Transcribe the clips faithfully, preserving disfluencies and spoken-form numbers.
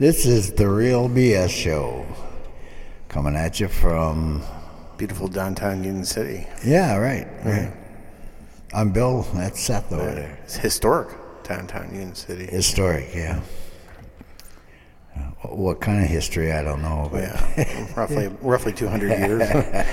This is the Real B S Show, coming at you from beautiful downtown Union City. Yeah, right. right. I'm Bill. That's Seth over yeah. there. It's historic downtown Union City. Historic, yeah. What kind of history? I don't know. But. Yeah, roughly roughly two hundred years.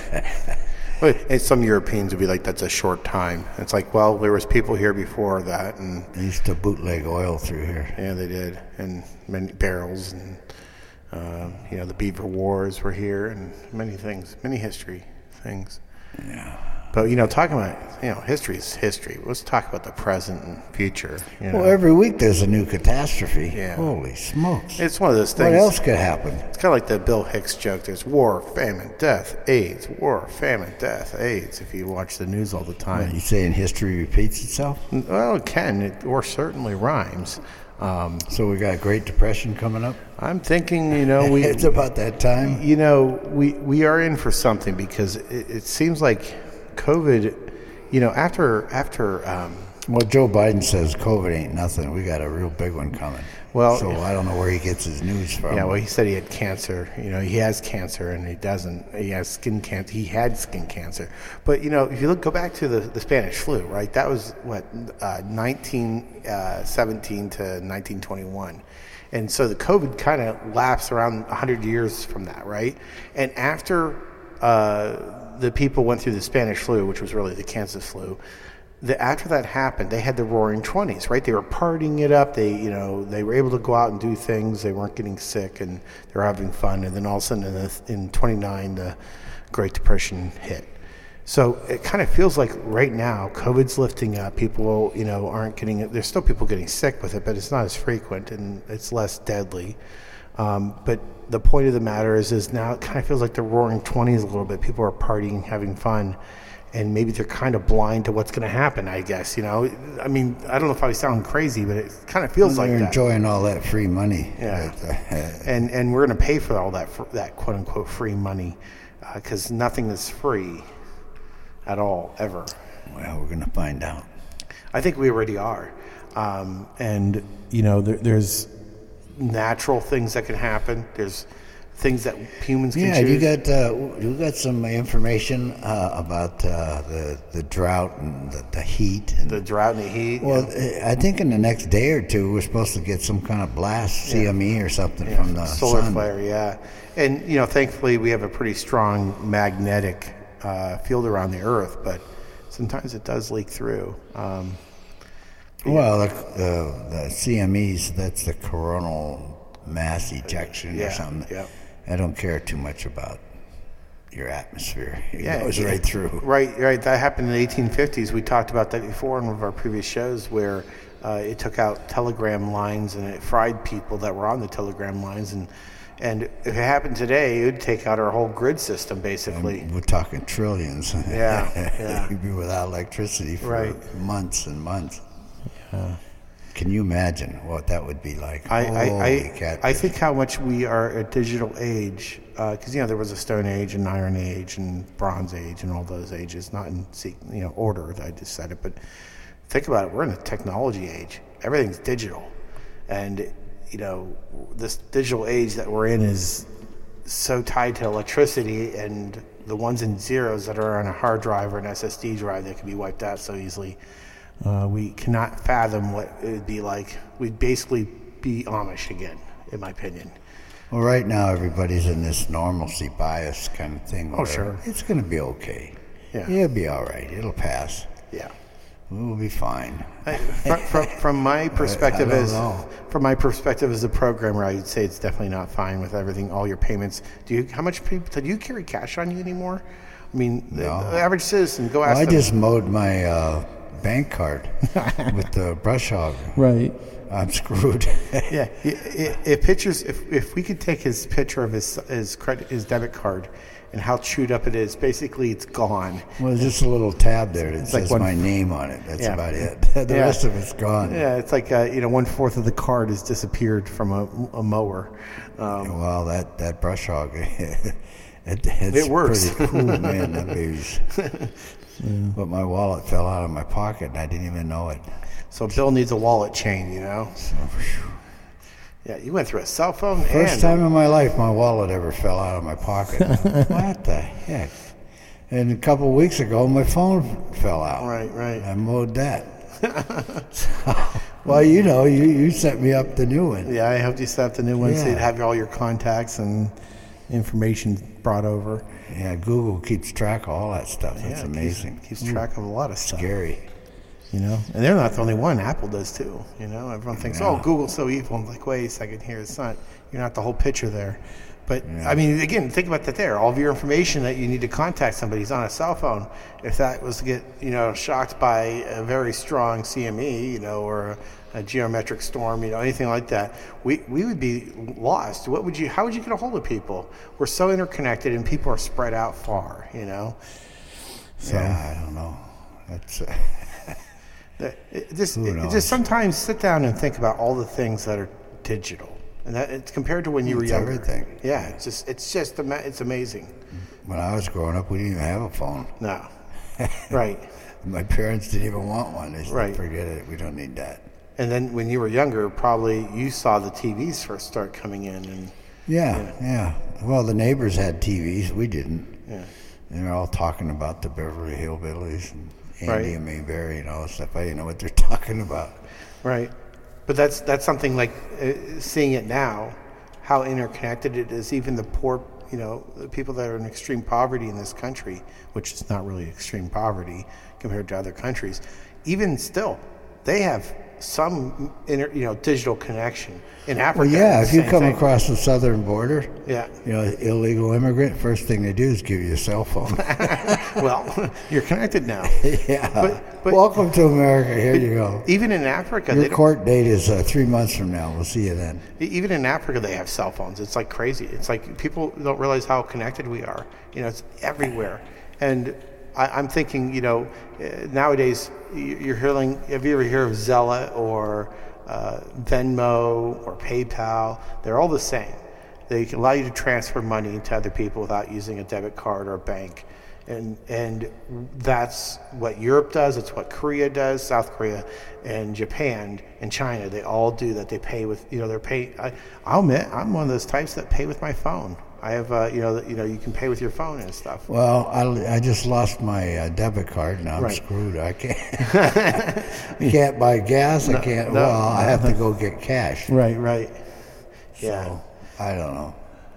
And some Europeans would be like, that's a short time. It's like, well, there was people here before that, and they used to bootleg oil through here. Yeah, they did, and many barrels, and uh, you know, the Beaver Wars were here, and many things, many history things. Yeah. But, you know, talking about, you know, history is history. Let's talk about the present and future. You know? Well, every week there's a new catastrophe. Yeah. Holy smokes. It's one of those things. What else could happen? It's kind of like the Bill Hicks joke. There's war, famine, death, AIDS. War, famine, death, AIDS, if you watch the news all the time. What, you saying history repeats itself? Well, it can, it, or certainly rhymes. Um, so we got Great Depression coming up? I'm thinking, you know, we... it's about that time. You know, we, we are in for something because it, it seems like COVID, you know, after... after um, well, Joe Biden says COVID ain't nothing. We got a real big one coming. Well, so I don't know where he gets his news from. Yeah, well, he said he had cancer. You know, he has cancer and he doesn't. He has skin cancer. He had skin cancer. But, you know, if you look, go back to the, the Spanish flu, right? That was, what, uh, nineteen seventeen to nineteen twenty-one. And so the COVID kind of lapsed around one hundred years from that, right? And after uh, the people went through the Spanish flu, which was really the Kansas flu, The, after that happened, they had the Roaring Twenties, right? They were partying it up. They, you know, they were able to go out and do things. They weren't getting sick, and they were having fun. And then all of a sudden, in, the, in twenty-nine, the Great Depression hit. So it kind of feels like right now, COVID's lifting up. People, you know, aren't getting it. There's still people getting sick with it, but it's not as frequent and it's less deadly. Um, but the point of the matter is, is now it kind of feels like the Roaring Twenties a little bit. People are partying, having fun. And maybe they're kind of blind to what's going to happen, I guess, you know. I mean, I don't know if I sound crazy, but it kind of feels well, like they're that. enjoying all that free money. Yeah. and and we're going to pay for all that, that quote-unquote free money because uh, nothing is free at all, ever. Well, we're going to find out. I think we already are. Um, and, you know, there, there's natural things that can happen. There's things that humans can yeah, choose. Yeah, you got uh, you got some information uh, about uh, the the drought and the, the heat. And, the drought and the heat. Well, yeah. I think in the next day or two we're supposed to get some kind of blast, yeah. C M E or something yeah, from the solar sun. flare. Yeah, and you know, thankfully we have a pretty strong magnetic uh, field around the Earth, but sometimes it does leak through. Um, well, the, the, the C M Es, that's the coronal mass ejection yeah, or something. Yeah. I don't care too much about your atmosphere. It yeah, goes yeah, right through. Right, right. That happened in the eighteen fifties. We talked about that before in one of our previous shows where uh, it took out telegram lines and it fried people that were on the telegram lines. And, and if it happened today, it would take out our whole grid system, basically. And we're talking trillions. Yeah, yeah. You'd be without electricity for right. months and months. Yeah. Can you imagine what that would be like? I I, I, I think how much we are a digital age, because, uh, you know, there was a Stone Age and Iron Age and Bronze Age and all those ages, not in, you know, order, I just said it, but think about it, we're in a technology age. Everything's digital. And, you know, this digital age that we're in is so tied to electricity and the ones and zeros that are on a hard drive or an S S D drive that can be wiped out so easily. Uh, we cannot fathom what it would be like. We'd basically be Amish again, in my opinion. Well, right now everybody's in this normalcy bias kind of thing. Oh, sure. It's going to be okay. Yeah. It'll be all right. It'll pass. Yeah. We'll be fine. I, from, from, from my perspective I, I as know. from my perspective as a programmer, I'd say it's definitely not fine with everything, all your payments. Do you? How much people? Do you carry cash on you anymore? I mean, no. the, the average citizen. Go ask well, I them. just mowed my uh, bank card with the brush hog. Right. I'm screwed. Yeah. If, if pictures, if if we could take his picture of his his credit his debit card, and how chewed up it is, basically it's gone. Well, there's just a little tab there that it's says like one, my name on it. That's yeah. about it. The yeah. rest of it's gone. Yeah, it's like uh, you know, one fourth of the card has disappeared from a, a mower. Um, well, that that brush hog, it, it's it works. Pretty cool, man. That baby's. Yeah. But my wallet fell out of my pocket and I didn't even know it. So Bill needs a wallet chain, you know. So, Yeah, you went through a cell phone. First and time in my life my wallet ever fell out of my pocket. What the heck? And a couple of weeks ago, my phone fell out. Right, right. I mowed that. So, well, you know, you, you sent me up the new one. Yeah, I helped you set up the new one Yeah. so you'd have all your contacts and information brought over. Yeah, Google keeps track of all that stuff. That's Yeah, it amazing. Keeps, keeps track of a lot of stuff. Scary. You know, and they're not the only one. Apple does too. You know, everyone thinks, Yeah. "Oh, Google's so evil." I'm like, wait a second here. It's not. You're not the whole picture there. But Yeah. I mean, again, think about that. There, all of your information that you need to contact somebody is on a cell phone. If that was to get, you know, shocked by a very strong C M E, you know, or a, a geometric storm, you know, anything like that, we we would be lost. What would you? How would you get a hold of people? We're so interconnected, and people are spread out far. You know. So, yeah, I don't know. That's. Uh, It, it just, Who it, knows? just sometimes sit down and think about all the things that are digital, and that it's compared to when you were It's younger. everything. Yeah, it's just, it's just, ama- it's amazing. when I was growing up, we didn't even have a phone. No, right. My parents didn't even want one. They said, Right. forget it. We don't need that. And then when you were younger, probably you saw the T Vs first start coming in, and Yeah, yeah. Well, the neighbors had T Vs. We didn't. yeah, And they're all talking about the Beverly Hillbillies and Andy Right. and Mayberry and all that stuff. I didn't know what they're talking about. right. But that's that's something like uh, seeing it now, how interconnected it is. Even the poor, you know, the people that are in extreme poverty in this country, which is not really extreme poverty compared to other countries, even still, they have some, inter, you know, digital connection. In Africa, Well, yeah, it's if the you same come thing. across the southern border, Yeah. you know, illegal immigrant, first thing they do is give you a cell phone. Well, you're connected now. yeah. But- but- Welcome to America. Here you go. Even in Africa, they Your don't, court date is uh, three months from now. We'll see you then. even in Africa, they have cell phones. It's like crazy. It's like people don't realize how connected we are. You know, it's everywhere. And I, I'm thinking, you know, uh, nowadays you- you're hearing. Have you ever heard of Zella or uh, Venmo or PayPal? They're all the same. They can allow you to transfer money to other people without using a debit card or a bank. And and that's what Europe does. It's what Korea does, South Korea, and Japan and China. They all do that. They pay with, you know, they're pay. I, I'll admit, I'm one of those types that pay with my phone. I have, uh, you know, that- you know, you can pay with your phone and stuff. Well, I, I just lost my uh, debit card. Now I'm Right. screwed. I can't. I can't buy gas. I can't. no, well, I have to go get cash. Right, right. Yeah. So, I don't know.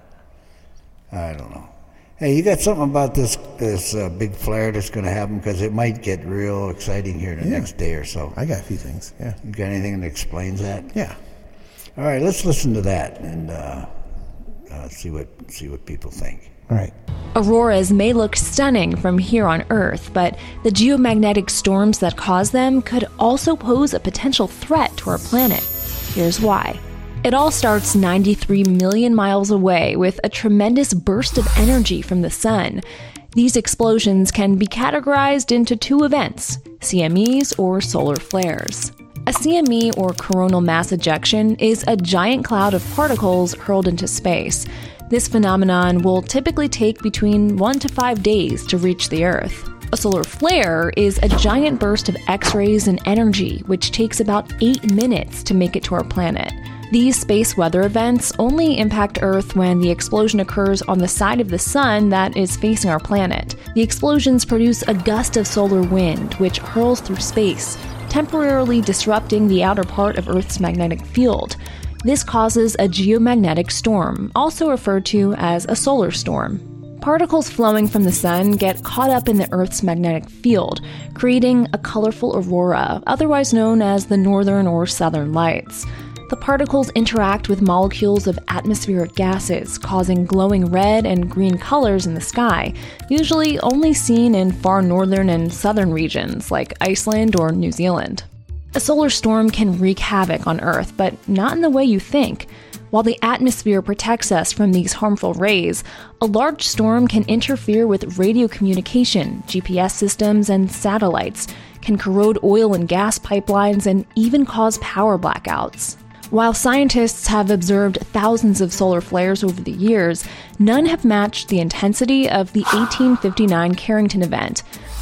I don't know. Hey, you got something about this this uh, big flare that's going to happen? Because it might get real exciting here the Yeah. next day or so. I got a few things. Yeah. You got anything that explains that? Yeah. All right, let's listen to that and uh, uh, see what see what people think. All right. Auroras may look stunning from here on Earth, but the geomagnetic storms that cause them could also pose a potential threat to our planet. Here's why. It all starts ninety-three million miles away with a tremendous burst of energy from the sun. These explosions can be categorized into two events, C M Es or solar flares. A C M E, or coronal mass ejection, is a giant cloud of particles hurled into space. This phenomenon will typically take between one to five days to reach the Earth. A solar flare is a giant burst of X-rays and energy, which takes about eight minutes to make it to our planet. These space weather events only impact Earth when the explosion occurs on the side of the sun that is facing our planet. The explosions produce a gust of solar wind, which hurls through space, temporarily disrupting the outer part of Earth's magnetic field. This causes a geomagnetic storm, also referred to as a solar storm. Particles flowing from the sun get caught up in the Earth's magnetic field, creating a colorful aurora, otherwise known as the northern or southern lights. The particles interact with molecules of atmospheric gases, causing glowing red and green colors in the sky, usually only seen in far northern and southern regions like Iceland or New Zealand. A solar storm can wreak havoc on Earth, but not in the way you think. While the atmosphere protects us from these harmful rays, a large storm can interfere with radio communication, G P S systems, and satellites, can corrode oil and gas pipelines, and even cause power blackouts. While scientists have observed thousands of solar flares over the years, none have matched the intensity of the eighteen fifty-nine Carrington event.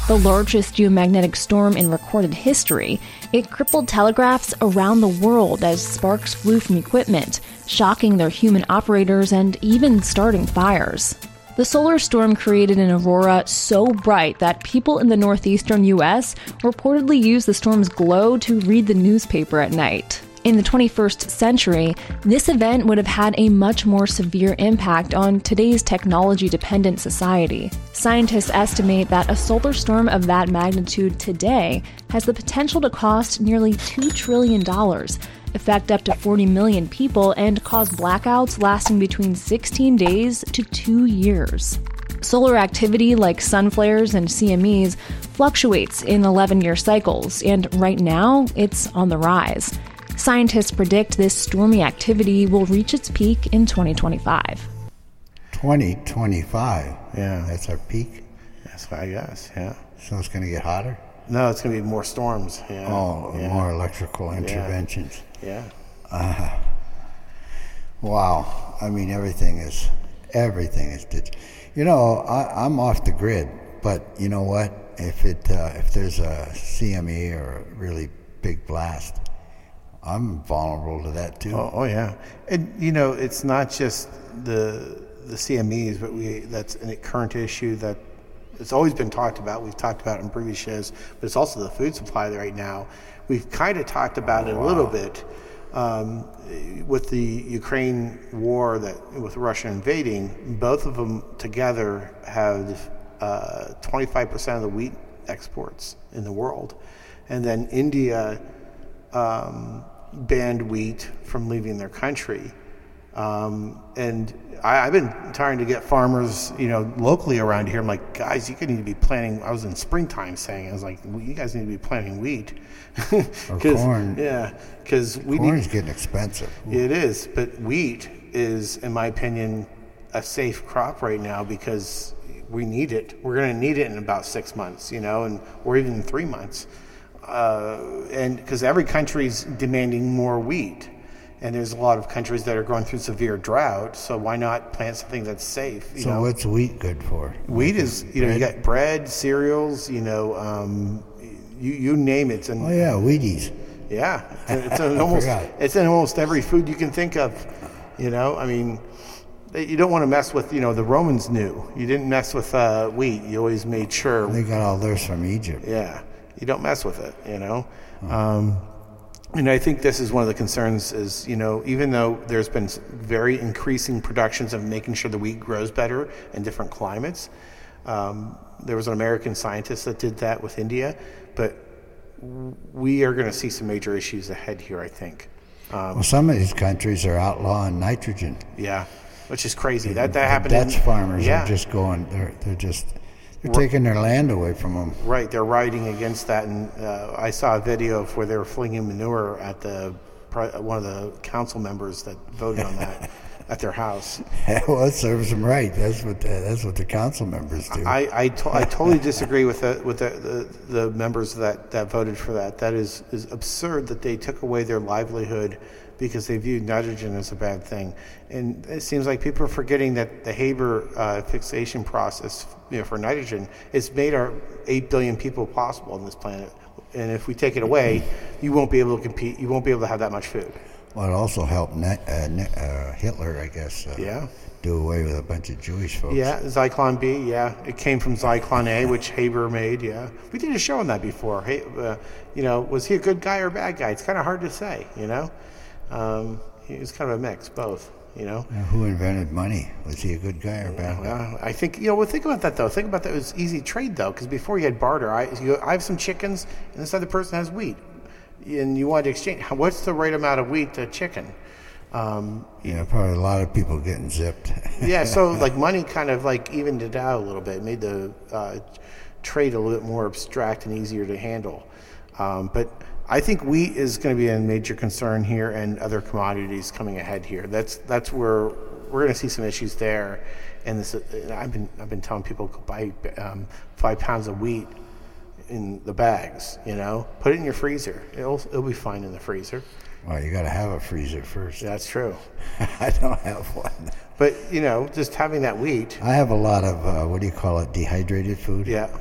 the largest geomagnetic storm in recorded history, it crippled telegraphs around the world as sparks flew from equipment, shocking their human operators and even starting fires. The solar storm created an aurora so bright that people in the northeastern U S reportedly used the storm's glow to read the newspaper at night. In the twenty-first century, this event would have had a much more severe impact on today's technology-dependent society. Scientists estimate that a solar storm of that magnitude today has the potential to cost nearly two trillion dollars, affect up to forty million people, and cause blackouts lasting between sixteen days to two years. Solar activity like sun flares and C M Es fluctuates in eleven-year cycles, and right now, it's on the rise. Scientists predict this stormy activity will reach its peak in twenty twenty-five. twenty twenty-five? Yeah. That's our peak? That's what I guess, yeah. So it's going to get hotter? No, it's going to be more storms. Yeah. Oh, yeah. more electrical interventions. Yeah. Uh, wow. I mean, everything is, everything is digital. You know, I, I'm off the grid, but you know what? If it, uh, if there's a C M E or a really big blast, I'm vulnerable to that too. Oh, oh yeah. And you know, it's not just the the C M Es, but we that's a current issue that it's always been talked about. We've talked about it in previous shows, but it's also the food supply right now. We've kind of talked about it a little bit um, with the Ukraine war, that with Russia invading. Both of them together have uh, twenty-five percent of the wheat exports in the world, and then India um, banned wheat from leaving their country. Um, and I, I've been trying to get farmers, you know, locally around here. I'm like, guys, you need to be planting. I was in springtime saying, I was like, well, you guys need to be planting wheat. Or corn. Yeah, because we corn's need, getting expensive. It is, but wheat is, in my opinion, a safe crop right now because we need it. We're going to need it in about six months, you know, and or even three months. Uh, and because every country's demanding more wheat, and there's a lot of countries that are going through severe drought. So why not plant something that's safe? You so know? What's wheat good for? Wheat is, you know, you got bread, cereals, you know, um, you you name it. And oh yeah, Wheaties. Yeah, it's in almost it's in almost every food you can think of. You know, I mean, you don't want to mess with, you know, the Romans knew. You didn't mess with uh, wheat. You always made sure. They got all theirs from Egypt. Yeah. You don't mess with it, you know. Um, and I think this is one of the concerns is, you know, even though there's been very increasing productions of making sure the wheat grows better in different climates, um, there was an American scientist that did that with India, but we are going to see some major issues ahead here, I think. Um, well, some of these countries are outlawing nitrogen. Yeah, which is crazy. That that the happened. Dutch in, farmers yeah. are just going. They're they're just they're taking their land away from them. Right, they're riding against that, and uh, I saw a video of where they were flinging manure at the one of the council members that voted on that at their house. Well, it serves them right. That's what the, that's what the council members do. I I, to, I totally disagree with the with the, the, the members that, that voted for that. That is is absurd that they took away their livelihood because they viewed nitrogen as a bad thing. And it seems like people are forgetting that the Haber uh, fixation process, you know, for nitrogen, it's made our eight billion people possible on this planet. And if we take it away, you won't be able to compete. You won't be able to have that much food. Well, it also helped ne- uh, ne- uh, Hitler, I guess, uh, yeah. do away with a bunch of Jewish folks. Yeah, Zyklon B, yeah. It came from Zyklon A, which Haber made, yeah. We did a show on that before. Hey, uh, you know, was he a good guy or a bad guy? It's kind of hard to say, you know. Um, he was kind of a mix, both, you know. Now, who invented money? Was he a good guy or a bad guy? Well, I think, you know, well, think about that, though. Think about that. It was easy trade, though, because before you had barter. I, you go, I have some chickens, and this other person has wheat. And you wanted to exchange. What's the right amount of wheat to chicken? Um, yeah, probably a lot of people getting zipped. Yeah, so like money kind of like evened it out a little bit, made the uh, trade a little bit more abstract and easier to handle. Um, but I think wheat is going to be a major concern here, and other commodities coming ahead here. That's that's where we're going to see some issues there. And this, I've been I've been telling people to buy um, five pounds of wheat in the bags. You know, put it in your freezer. It'll it'll be fine in the freezer. Well, you got to have a freezer first. That's true. I don't have one. But, you know, just having that wheat. I have a lot of, uh, what do you call it, dehydrated food? Yeah, yeah.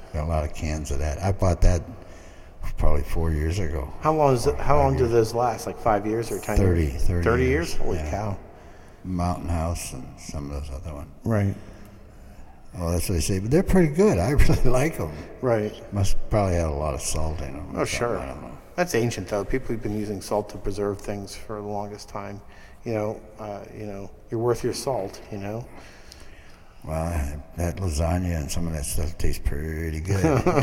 Got a lot of cans of that. I bought that probably four years ago. How long is it, how long do those last? Like five years or ten thirty, years? thirty, thirty years? Holy yeah. cow. Mountain House and some of those other ones. Right. Well, that's what they say. But they're pretty good. I really like them. Right. Must probably have a lot of salt in them. Oh, sure. I don't know. That's ancient, though. People have been using salt to preserve things for the longest time. You know, uh, you know, you're worth your salt, you know. Well, that lasagna and some of that stuff tastes pretty good.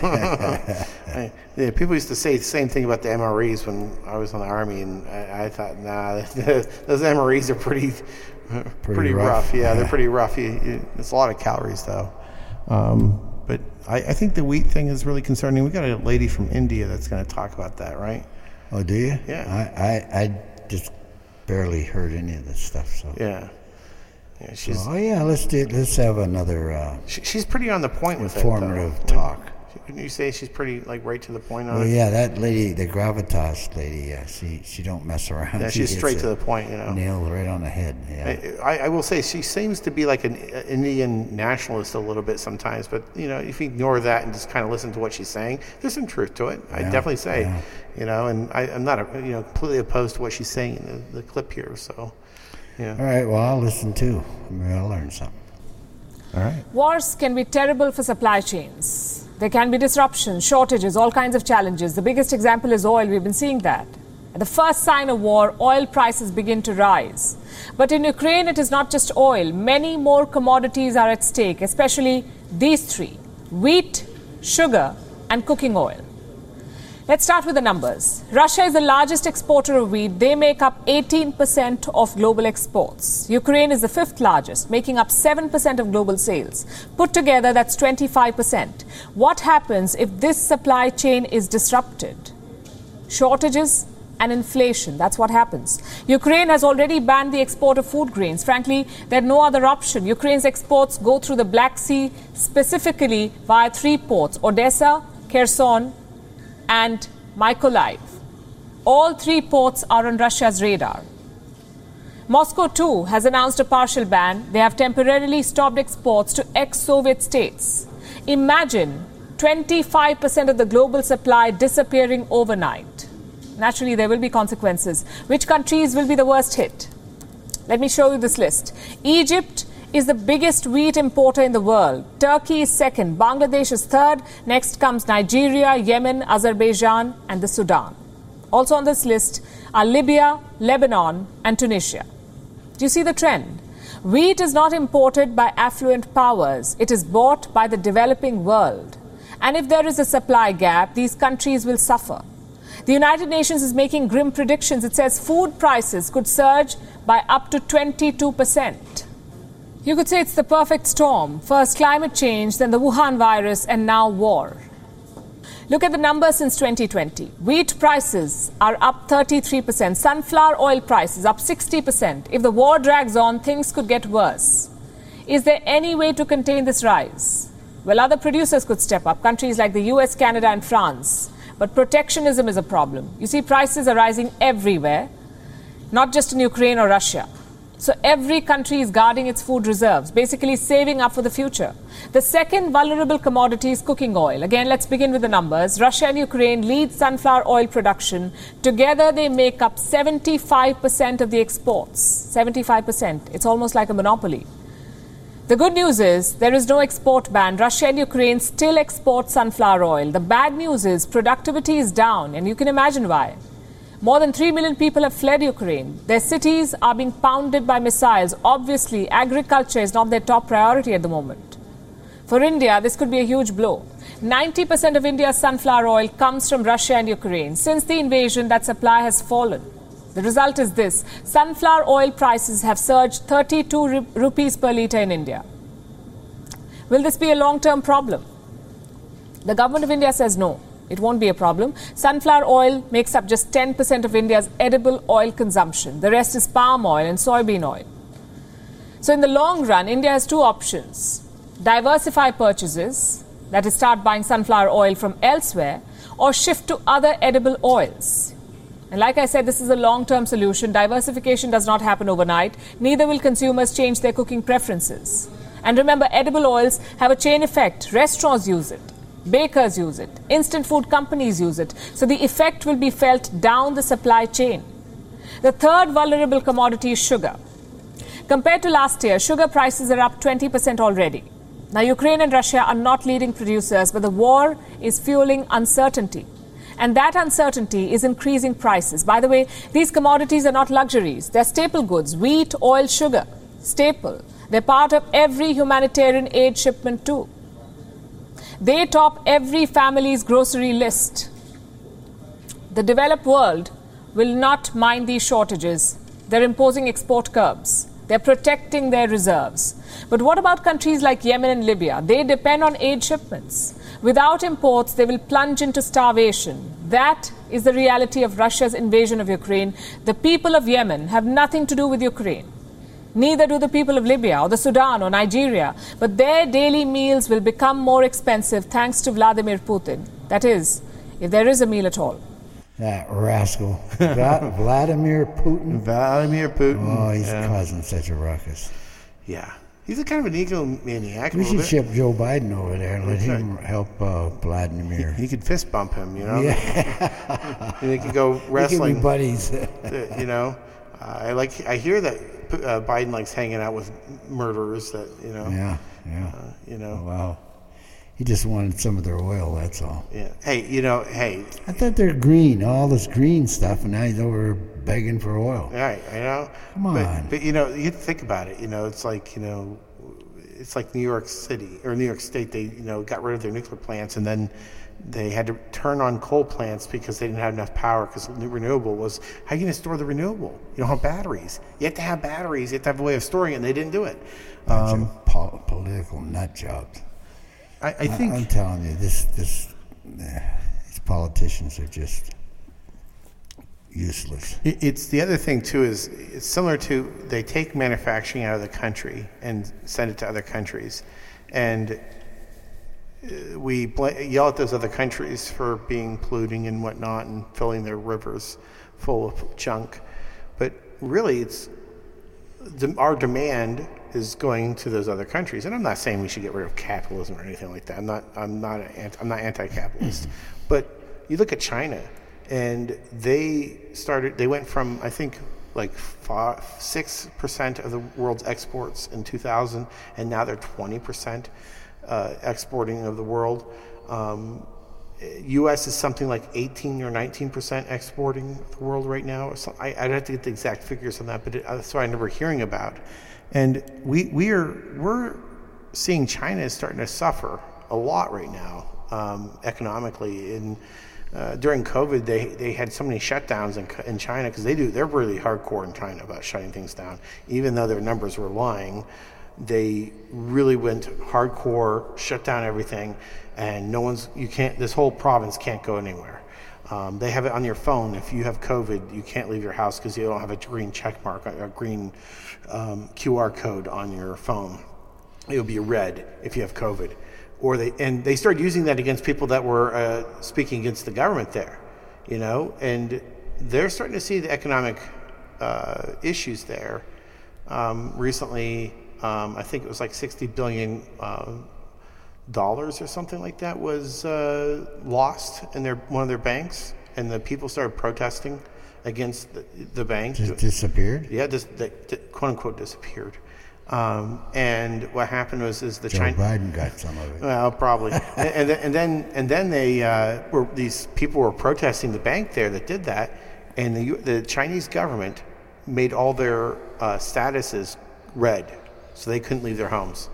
I, yeah, people used to say the same thing about the M R Es when I was in the Army, and I, I thought, nah, those M R Es are pretty, pretty, pretty rough. rough. Yeah, yeah, they're pretty rough. You, you, it's a lot of calories, though. Um, but I, I think the wheat thing is really concerning. We got a lady from India that's going to talk about that, right? Oh, do you? Yeah. I, I, I just barely heard any of this stuff. So yeah. Yeah, she's, so, oh yeah, let's do. Let's have another. Uh, she, she's pretty on the point with informative it. Informative talk. Wouldn't you say she's pretty like right to the point on well, it? yeah, that lady, the gravitas lady. Yeah, she she don't mess around. Yeah, she's she straight to the point. You know, nailed right on the head. Yeah. I, I will say she seems to be like an Indian nationalist a little bit sometimes, but you know, if you ignore that and just kind of listen to what she's saying, there's some truth to it. I yeah, definitely say, yeah. you know, and I, I'm not a, you know completely opposed to what she's saying in the, the clip here. So. Yeah. All right, well, I'll listen too. Maybe I'll learn something. All right. Wars can be terrible for supply chains. There can be disruptions, shortages, all kinds of challenges. The biggest example is oil. We've been seeing that. At the first sign of war, oil prices begin to rise. But in Ukraine, it is not just oil. Many more commodities are at stake, especially these three: wheat, sugar, and cooking oil. Let's start with the numbers. Russia is the largest exporter of wheat. They make up eighteen percent of global exports. Ukraine is the fifth largest, making up seven percent of global sales. Put together, that's twenty-five percent. What happens if this supply chain is disrupted? Shortages and inflation, that's what happens. Ukraine has already banned the export of food grains. Frankly, there's no other option. Ukraine's exports go through the Black Sea, specifically via three ports: Odessa, Kherson, and Mykolaiv. All three ports are on Russia's radar. Moscow, too, has announced a partial ban. They have temporarily stopped exports to ex-Soviet states. Imagine twenty-five percent of the global supply disappearing overnight. Naturally, there will be consequences. Which countries will be the worst hit? Let me show you this list. Egypt is the biggest wheat importer in the world. Turkey is second. Bangladesh is third. Next comes Nigeria, Yemen, Azerbaijan, and the Sudan. Also on this list are Libya, Lebanon, and Tunisia. Do you see the trend? Wheat is not imported by affluent powers. It is bought by the developing world. And if there is a supply gap, these countries will suffer. The United Nations is making grim predictions. It says food prices could surge by up to twenty-two percent. You could say it's the perfect storm. First climate change, then the Wuhan virus, and now war. Look at the numbers since twenty twenty. Wheat prices are up thirty-three percent. Sunflower oil prices up sixty percent. If the war drags on, things could get worse. Is there any way to contain this rise? Well, other producers could step up, countries like the U S, Canada, and France. But protectionism is a problem. You see, prices are rising everywhere, not just in Ukraine or Russia. So every country is guarding its food reserves, basically saving up for the future. The second vulnerable commodity is cooking oil. Again, let's begin with the numbers. Russia and Ukraine lead sunflower oil production. Together, they make up seventy-five percent of the exports. seventy-five percent. It's almost like a monopoly. The good news is there is no export ban. Russia and Ukraine still export sunflower oil. The bad news is productivity is down, and you can imagine why. More than three million people have fled Ukraine. Their cities are being pounded by missiles. Obviously, agriculture is not their top priority at the moment. For India, this could be a huge blow. ninety percent of India's sunflower oil comes from Russia and Ukraine. Since the invasion, that supply has fallen. The result is this. Sunflower oil prices have surged thirty-two rupees per litre in India. Will this be a long-term problem? The government of India says no. It won't be a problem. Sunflower oil makes up just ten percent of India's edible oil consumption. The rest is palm oil and soybean oil. So in the long run, India has two options. Diversify purchases, that is, start buying sunflower oil from elsewhere, or shift to other edible oils. And like I said, this is a long-term solution. Diversification does not happen overnight. Neither will consumers change their cooking preferences. And remember, edible oils have a chain effect. Restaurants use it. Bakers use it. Instant food companies use it. So the effect will be felt down the supply chain. The third vulnerable commodity is sugar. Compared to last year, sugar prices are up twenty percent already. Now, Ukraine and Russia are not leading producers, but the war is fueling uncertainty. And that uncertainty is increasing prices. By the way, these commodities are not luxuries. They're staple goods: wheat, oil, sugar. Staple. They're part of every humanitarian aid shipment too. They top every family's grocery list. The developed world will not mind these shortages. They're imposing export curbs. They're protecting their reserves. But what about countries like Yemen and Libya? They depend on aid shipments. Without imports, they will plunge into starvation. That is the reality of Russia's invasion of Ukraine. The people of Yemen have nothing to do with Ukraine. Neither do the people of Libya or the Sudan or Nigeria. But their daily meals will become more expensive thanks to Vladimir Putin. That is, if there is a meal at all. That rascal. Vla- Vladimir Putin. Vladimir Putin. Oh, he's yeah. causing such a ruckus. Yeah. He's a kind of an egomaniac. We a should bit. ship Joe Biden over there and let That's him help uh, Vladimir. He could fist bump him, you know? Yeah. And they could go We can wrestling. be buddies. uh, you know? Uh, I like. I hear that uh, Biden likes hanging out with murderers that, you know? Yeah, yeah. Uh, you know? Wow. He just wanted some of their oil, that's all. Yeah. Hey, you know, hey. I thought they're green, all this green stuff, and now he's over begging for oil. Right, you know? Come But, on. but, you know, you think about it, you know, it's like, you know, it's like New York City or New York State. They, you know, got rid of their nuclear plants, and then they had to turn on coal plants because they didn't have enough power because renewable was, how are you going to store the renewable? You don't have batteries. You have to have batteries. You have to have a way of storing it, and they didn't do it. Bunch Um, of po- political nut jobs. I, I think... I'm telling you, this, this, uh, these politicians are just useless. It- It's the other thing too is it's similar to they take manufacturing out of the country and send it to other countries, and uh, we bl- yell at those other countries for being polluting and whatnot and filling their rivers full of junk, but really it's the, our demand is going to those other countries. And I'm not saying we should get rid of capitalism or anything like that. I'm not. I'm not. An, I'm not anti-capitalist, but you look at China. And they started, they went from, I think, like five, six percent of the world's exports in two thousand, and now they're twenty percent uh, exporting of the world. Um, U S is something like eighteen or nineteen percent exporting the world right now. So I, I'd have to get the exact figures on that, but it, that's what I remember hearing about. And we, we are, we're seeing China is starting to suffer a lot right now, um, economically. In Uh, during COVID, they they had so many shutdowns in, in China because they do they're really hardcore in China about shutting things down. Even though their numbers were lying, they really went hardcore, shut down everything, and no one's you can't this whole province can't go anywhere. Um, they have it on your phone. If you have COVID, you can't leave your house because you don't have a green check mark, a green um, Q R code on your phone. It will be red if you have COVID. Or they and they started using that against people that were uh, speaking against the government there, you know, and they're starting to see the economic uh, issues there. Um, recently, um, I think it was like sixty billion uh, dollars or something like that was uh, lost in their one of their banks, and the people started protesting against the, the bank. Just disappeared? Yeah, just they, quote unquote disappeared. Um, and what happened was is the Joe China. Biden got some of it. Well, probably. and, and then and then and then they uh, were these people were protesting the bank there that did that, and the the Chinese government made all their uh, statuses red, so they couldn't leave their homes.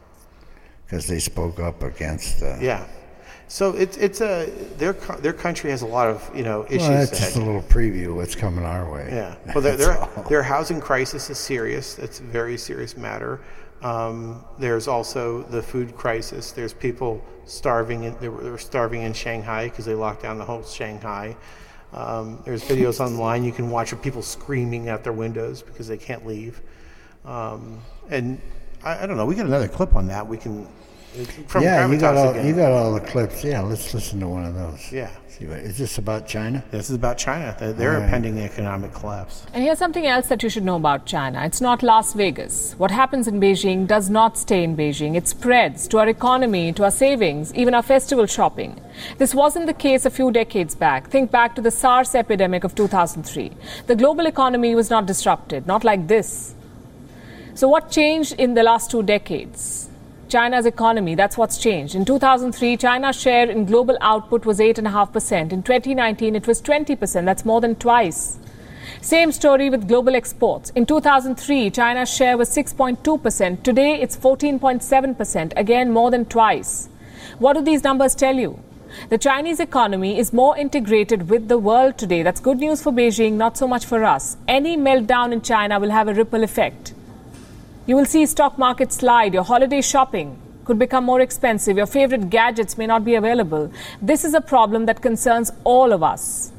Because they spoke up against. Uh, Yeah. So it's it's a their co- their country has a lot of you know issues. Well, that's ahead. just a little preview of what's coming our way. Yeah. Well, their That's their, all. their housing crisis is serious. It's a very serious matter. Um, there's also the food crisis. There's people starving. In, they, were, they were starving in Shanghai because they locked down the whole Shanghai. Um, there's videos online you can watch of people screaming out their windows because they can't leave. Um, and I, I don't know. We got another clip on that. We can, From yeah, you got Gravitas all again. you got all the clips. Yeah, let's listen to one of those. Yeah. See what is this about China? This is about China. They're, they're All right. impending economic collapse. And here's something else that you should know about China. It's not Las Vegas. What happens in Beijing does not stay in Beijing. It spreads to our economy, to our savings, even our festival shopping. This wasn't the case a few decades back. Think back to the SARS epidemic of two thousand three. The global economy was not disrupted, not like this. So what changed in the last two decades? China's economy, that's what's changed. In two thousand three, China's share in global output was eight point five percent. In twenty nineteen, it was twenty percent. That's more than twice. Same story with global exports. In two thousand three, China's share was six point two percent. Today, it's fourteen point seven percent. Again, more than twice. What do these numbers tell you? The Chinese economy is more integrated with the world today. That's good news for Beijing, not so much for us. Any meltdown in China will have a ripple effect. You will see stock markets slide, your holiday shopping could become more expensive, your favorite gadgets may not be available. This is a problem that concerns all of us.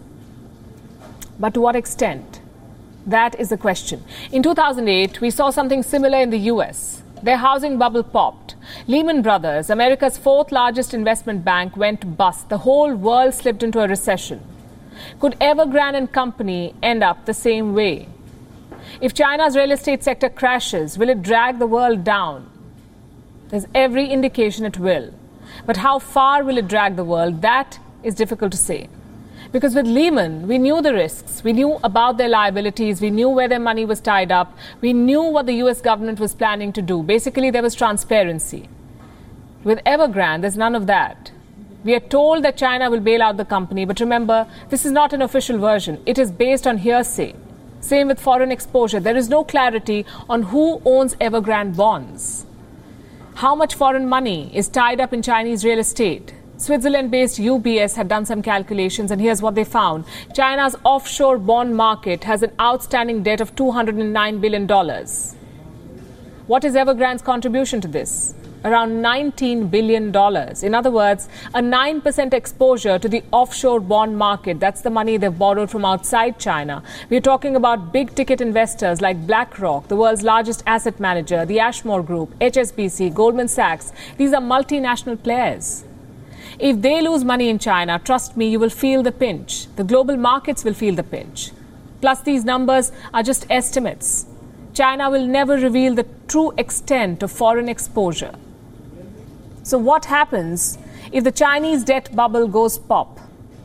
But to what extent? That is the question. In two thousand eight, we saw something similar in the U S. Their housing bubble popped. Lehman Brothers, America's fourth largest investment bank, went bust. The whole world slipped into a recession. Could Evergrande and Company end up the same way? If China's real estate sector crashes, will it drag the world down? There's every indication it will. But how far will it drag the world? That is difficult to say. Because with Lehman, we knew the risks. We knew about their liabilities. We knew where their money was tied up. We knew what the U S government was planning to do. Basically, there was transparency. With Evergrande, there's none of that. We are told that China will bail out the company. But remember, this is not an official version. It is based on hearsay. Same with foreign exposure. There is no clarity on who owns Evergrande bonds. How much foreign money is tied up in Chinese real estate? Switzerland-based U B S had done some calculations, and here's what they found. China's offshore bond market has an outstanding debt of two hundred nine billion dollars. What is Evergrande's contribution to this? Around nineteen billion dollars. In other words, a nine percent exposure to the offshore bond market. That's the money they've borrowed from outside China. We're talking about big-ticket investors like BlackRock, the world's largest asset manager, the Ashmore Group, H S B C, Goldman Sachs. These are multinational players. If they lose money in China, trust me, you will feel the pinch. The global markets will feel the pinch. Plus, these numbers are just estimates. China will never reveal the true extent of foreign exposure. So what happens if the Chinese debt bubble goes pop?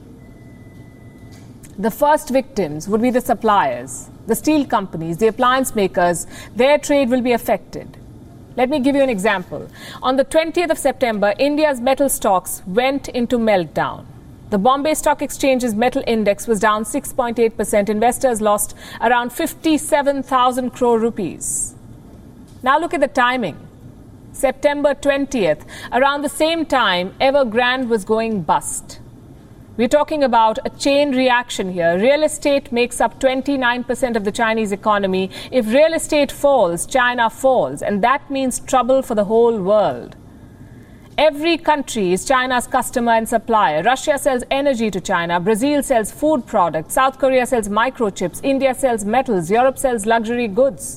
The first victims would be the suppliers, the steel companies, the appliance makers. Their trade will be affected. Let me give you an example. On the twentieth of September, India's metal stocks went into meltdown. The Bombay Stock Exchange's metal index was down six point eight percent. Investors lost around fifty-seven thousand crore rupees. Now look at the timing. September twentieth, around the same time, Evergrande was going bust. We're talking about a chain reaction here. Real estate makes up twenty-nine percent of the Chinese economy. If real estate falls, China falls, and that means trouble for the whole world. Every country is China's customer and supplier. Russia sells energy to China. Brazil sells food products. South Korea sells microchips. India sells metals. Europe sells luxury goods.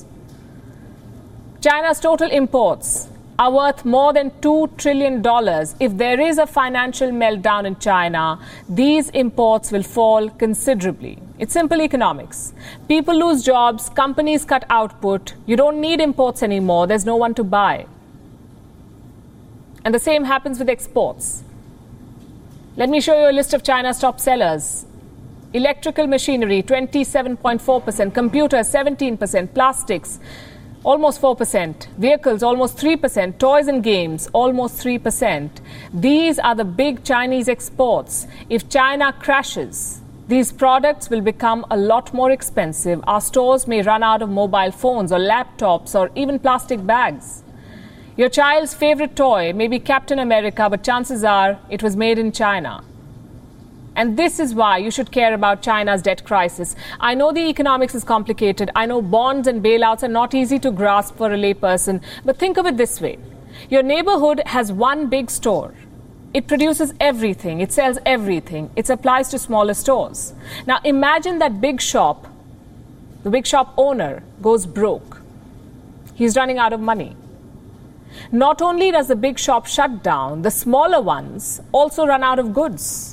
China's total imports are worth more than two trillion dollars. If there is a financial meltdown in China, these imports will fall considerably. It's simple economics. People lose jobs, companies cut output. You don't need imports anymore. There's no one to buy. And the same happens with exports. Let me show you a list of China's top sellers. Electrical machinery, twenty-seven point four percent. Computers, seventeen percent. Plastics, almost four percent. Vehicles, almost three percent. Toys and games, almost three percent. These are the big Chinese exports. If China crashes, these products will become a lot more expensive. Our stores may run out of mobile phones or laptops or even plastic bags. Your child's favorite toy may be Captain America, but chances are it was made in China. And this is why you should care about China's debt crisis. I know the economics is complicated. I know bonds and bailouts are not easy to grasp for a layperson. But think of it this way. Your neighborhood has one big store. It produces everything. It sells everything. It supplies to smaller stores. Now imagine that big shop, the big shop owner goes broke. He's running out of money. Not only does the big shop shut down, the smaller ones also run out of goods.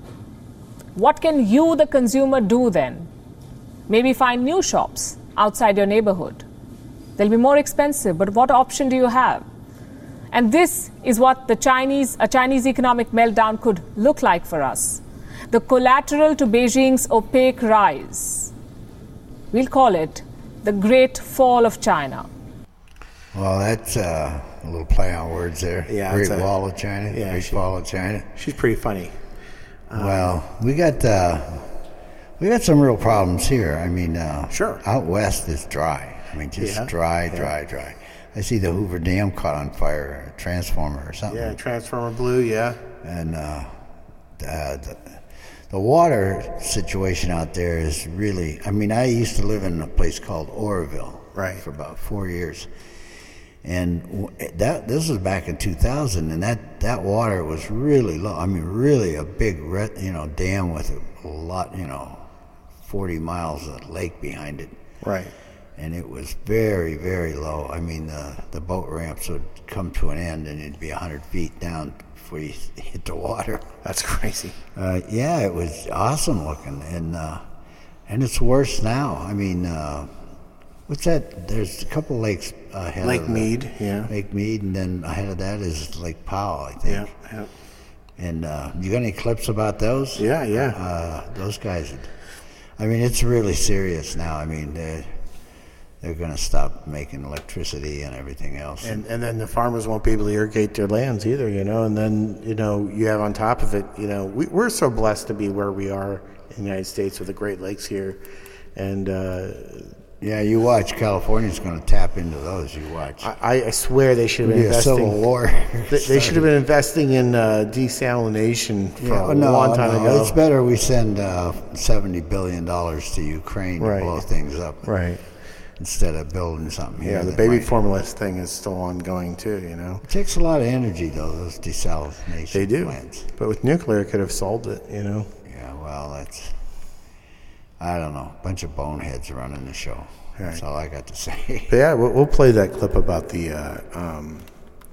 What can you, the consumer, do then? Maybe find new shops outside your neighborhood. They'll be more expensive, but what option do you have? And this is what the Chinese, a Chinese economic meltdown could look like for us. The collateral to Beijing's opaque rise. We'll call it the Great Fall of China. Well, that's uh, a little play on words there. Yeah, Great a, Wall of China, yeah, Great she, Fall of China. She's pretty funny. Um, well, we got uh, we got some real problems here. I mean, uh, sure. Out west is dry. I mean, just yeah. dry, dry, yeah. dry. I see the Hoover Dam caught on fire, a transformer or something. Yeah, transformer blew, yeah. And uh, the, the water situation out there is really, I mean, I used to live in a place called Oroville right. for about four years. And that this was back in two thousand, and that, that water was really low. I mean, really a big, you know, dam with a lot, you know, forty miles of lake behind it. Right. And it was very, very low. I mean, the, the boat ramps would come to an end, and it'd be one hundred feet down before you hit the water. That's crazy. Uh, yeah, it was awesome looking, and uh, and it's worse now. I mean, uh, what's that? There's a couple lakes ahead Lake of Mead, the, yeah. Lake Mead, and then ahead of that is Lake Powell, I think. Yeah, yeah. And uh, you got any clips about those? Yeah, yeah. Uh, those guys, I mean, it's really serious now. I mean, they're, they're going to stop making electricity and everything else. And and then the farmers won't be able to irrigate their lands either, you know. And then, you know, you have on top of it, you know, we, we're so blessed to be where we are in the United States with the Great Lakes here. And, uh, yeah, you watch. California's going to tap into those. You watch. I, I swear they should have been It'll be investing. a civil war. they, they should have been investing in uh, desalination for yeah, a no, long time no, ago. It's better we send uh, seventy billion dollars to Ukraine right. to blow things up. Right. Instead of building something here. Yeah, the baby might... formula thing is still ongoing too, you know. It takes a lot of energy, though, those desalination They do. plants. But with nuclear, it could have solved it, you know. Yeah, well, that's, I don't know, a bunch of boneheads running the show. Right. That's all I got to say. But yeah, we'll, we'll play that clip about the uh, um,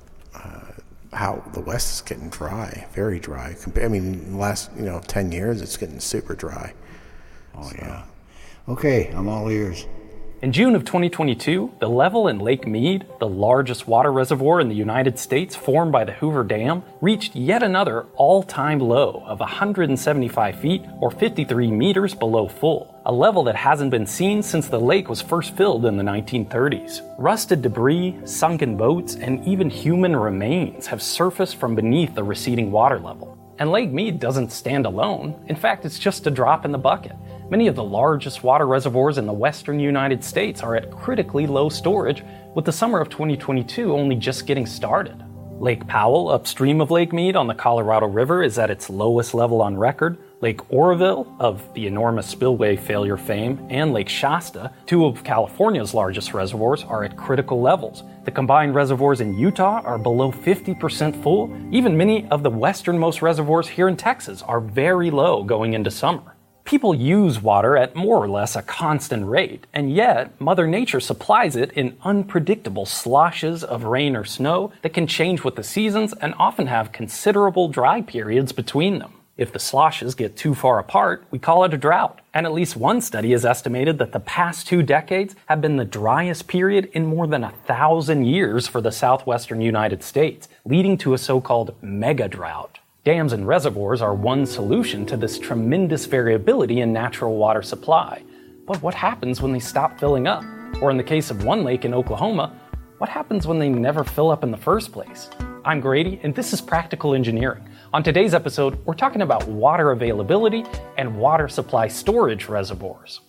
uh, how the West is getting dry, very dry. I mean, the last you know ten years, it's getting super dry. Oh so. yeah. Okay, I'm all ears. In June of twenty twenty-two, the level in Lake Mead, the largest water reservoir in the United States formed by the Hoover Dam, reached yet another all-time low of one hundred seventy-five feet or fifty-three meters below full, a level that hasn't been seen since the lake was first filled in the nineteen thirties. Rusted debris, sunken boats, and even human remains have surfaced from beneath the receding water level. And Lake Mead doesn't stand alone. In fact, it's just a drop in the bucket. Many of the largest water reservoirs in the western United States are at critically low storage, with the summer of twenty twenty-two only just getting started. Lake Powell, upstream of Lake Mead on the Colorado River, is at its lowest level on record. Lake Oroville, of the enormous spillway failure fame, and Lake Shasta, two of California's largest reservoirs, are at critical levels. The combined reservoirs in Utah are below fifty percent full. Even many of the westernmost reservoirs here in Texas are very low going into summer. People use water at more or less a constant rate, and yet Mother Nature supplies it in unpredictable sloshes of rain or snow that can change with the seasons and often have considerable dry periods between them. If the sloshes get too far apart, we call it a drought. And at least one study has estimated that the past two decades have been the driest period in more than a thousand years for the southwestern United States, leading to a so-called mega drought. Dams and reservoirs are one solution to this tremendous variability in natural water supply. But what happens when they stop filling up? Or in the case of one lake in Oklahoma, what happens when they never fill up in the first place? I'm Grady, and this is Practical Engineering. On today's episode, we're talking about water availability and water supply storage reservoirs.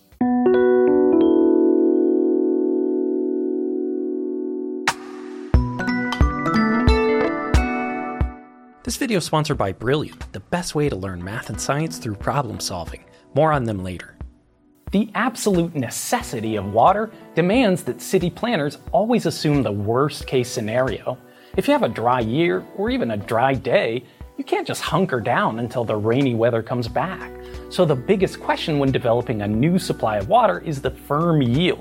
This video is sponsored by Brilliant, the best way to learn math and science through problem solving. More on them later. The absolute necessity of water demands that city planners always assume the worst case scenario. If you have a dry year or even a dry day, you can't just hunker down until the rainy weather comes back. So the biggest question when developing a new supply of water is the firm yield.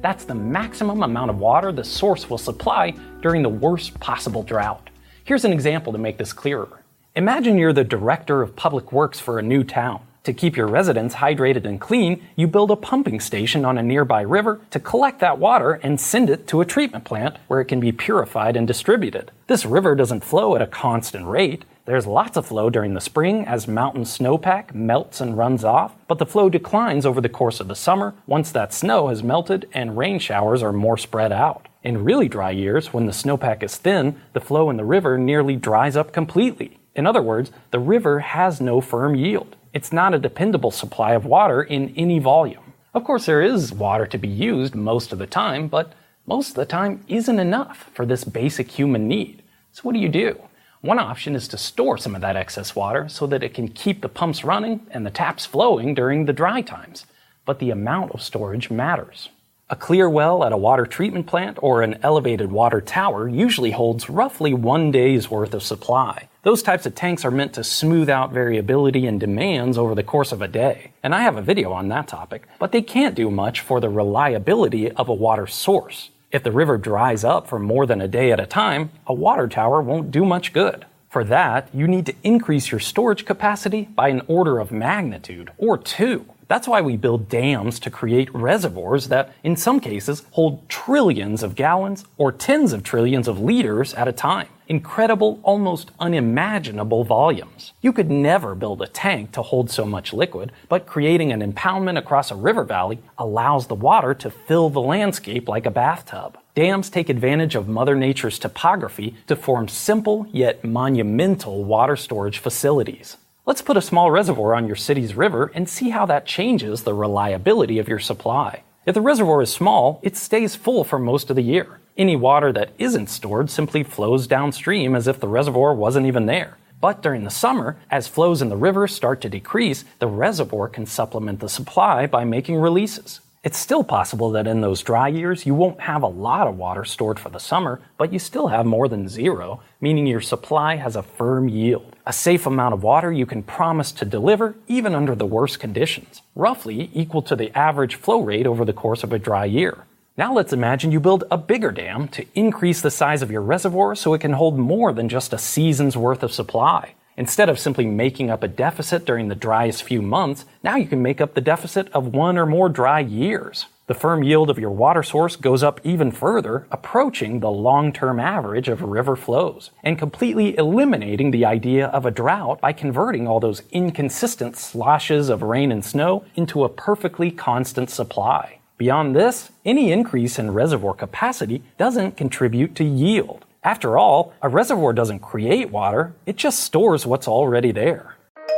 That's the maximum amount of water the source will supply during the worst possible drought. Here's an example to make this clearer. Imagine you're the director of public works for a new town. To keep your residents hydrated and clean, you build a pumping station on a nearby river to collect that water and send it to a treatment plant where it can be purified and distributed. This river doesn't flow at a constant rate. There's lots of flow during the spring as mountain snowpack melts and runs off, but the flow declines over the course of the summer once that snow has melted and rain showers are more spread out. In really dry years, when the snowpack is thin, the flow in the river nearly dries up completely. In other words, the river has no firm yield. It's not a dependable supply of water in any volume. Of course, there is water to be used most of the time, but most of the time isn't enough for this basic human need. So what do you do? One option is to store some of that excess water so that it can keep the pumps running and the taps flowing during the dry times. But the amount of storage matters. A clear well at a water treatment plant or an elevated water tower usually holds roughly one day's worth of supply. Those types of tanks are meant to smooth out variability and demands over the course of a day. And I have a video on that topic, but they can't do much for the reliability of a water source. If the river dries up for more than a day at a time, a water tower won't do much good. For that, you need to increase your storage capacity by an order of magnitude, or two. That's why we build dams to create reservoirs that, in some cases, hold trillions of gallons or tens of trillions of liters at a time. Incredible, almost unimaginable volumes. You could never build a tank to hold so much liquid, but creating an impoundment across a river valley allows the water to fill the landscape like a bathtub. Dams take advantage of Mother Nature's topography to form simple yet monumental water storage facilities. Let's put a small reservoir on your city's river and see how that changes the reliability of your supply. If the reservoir is small, it stays full for most of the year. Any water that isn't stored simply flows downstream as if the reservoir wasn't even there. But during the summer, as flows in the river start to decrease, the reservoir can supplement the supply by making releases. It's still possible that in those dry years you won't have a lot of water stored for the summer, but you still have more than zero, meaning your supply has a firm yield. A safe amount of water you can promise to deliver even under the worst conditions, roughly equal to the average flow rate over the course of a dry year. Now let's imagine you build a bigger dam to increase the size of your reservoir so it can hold more than just a season's worth of supply. Instead of simply making up a deficit during the driest few months, now you can make up the deficit of one or more dry years. The firm yield of your water source goes up even further, approaching the long-term average of river flows, and completely eliminating the idea of a drought by converting all those inconsistent sloshes of rain and snow into a perfectly constant supply. Beyond this, any increase in reservoir capacity doesn't contribute to yield. After all, a reservoir doesn't create water, it just stores what's already there.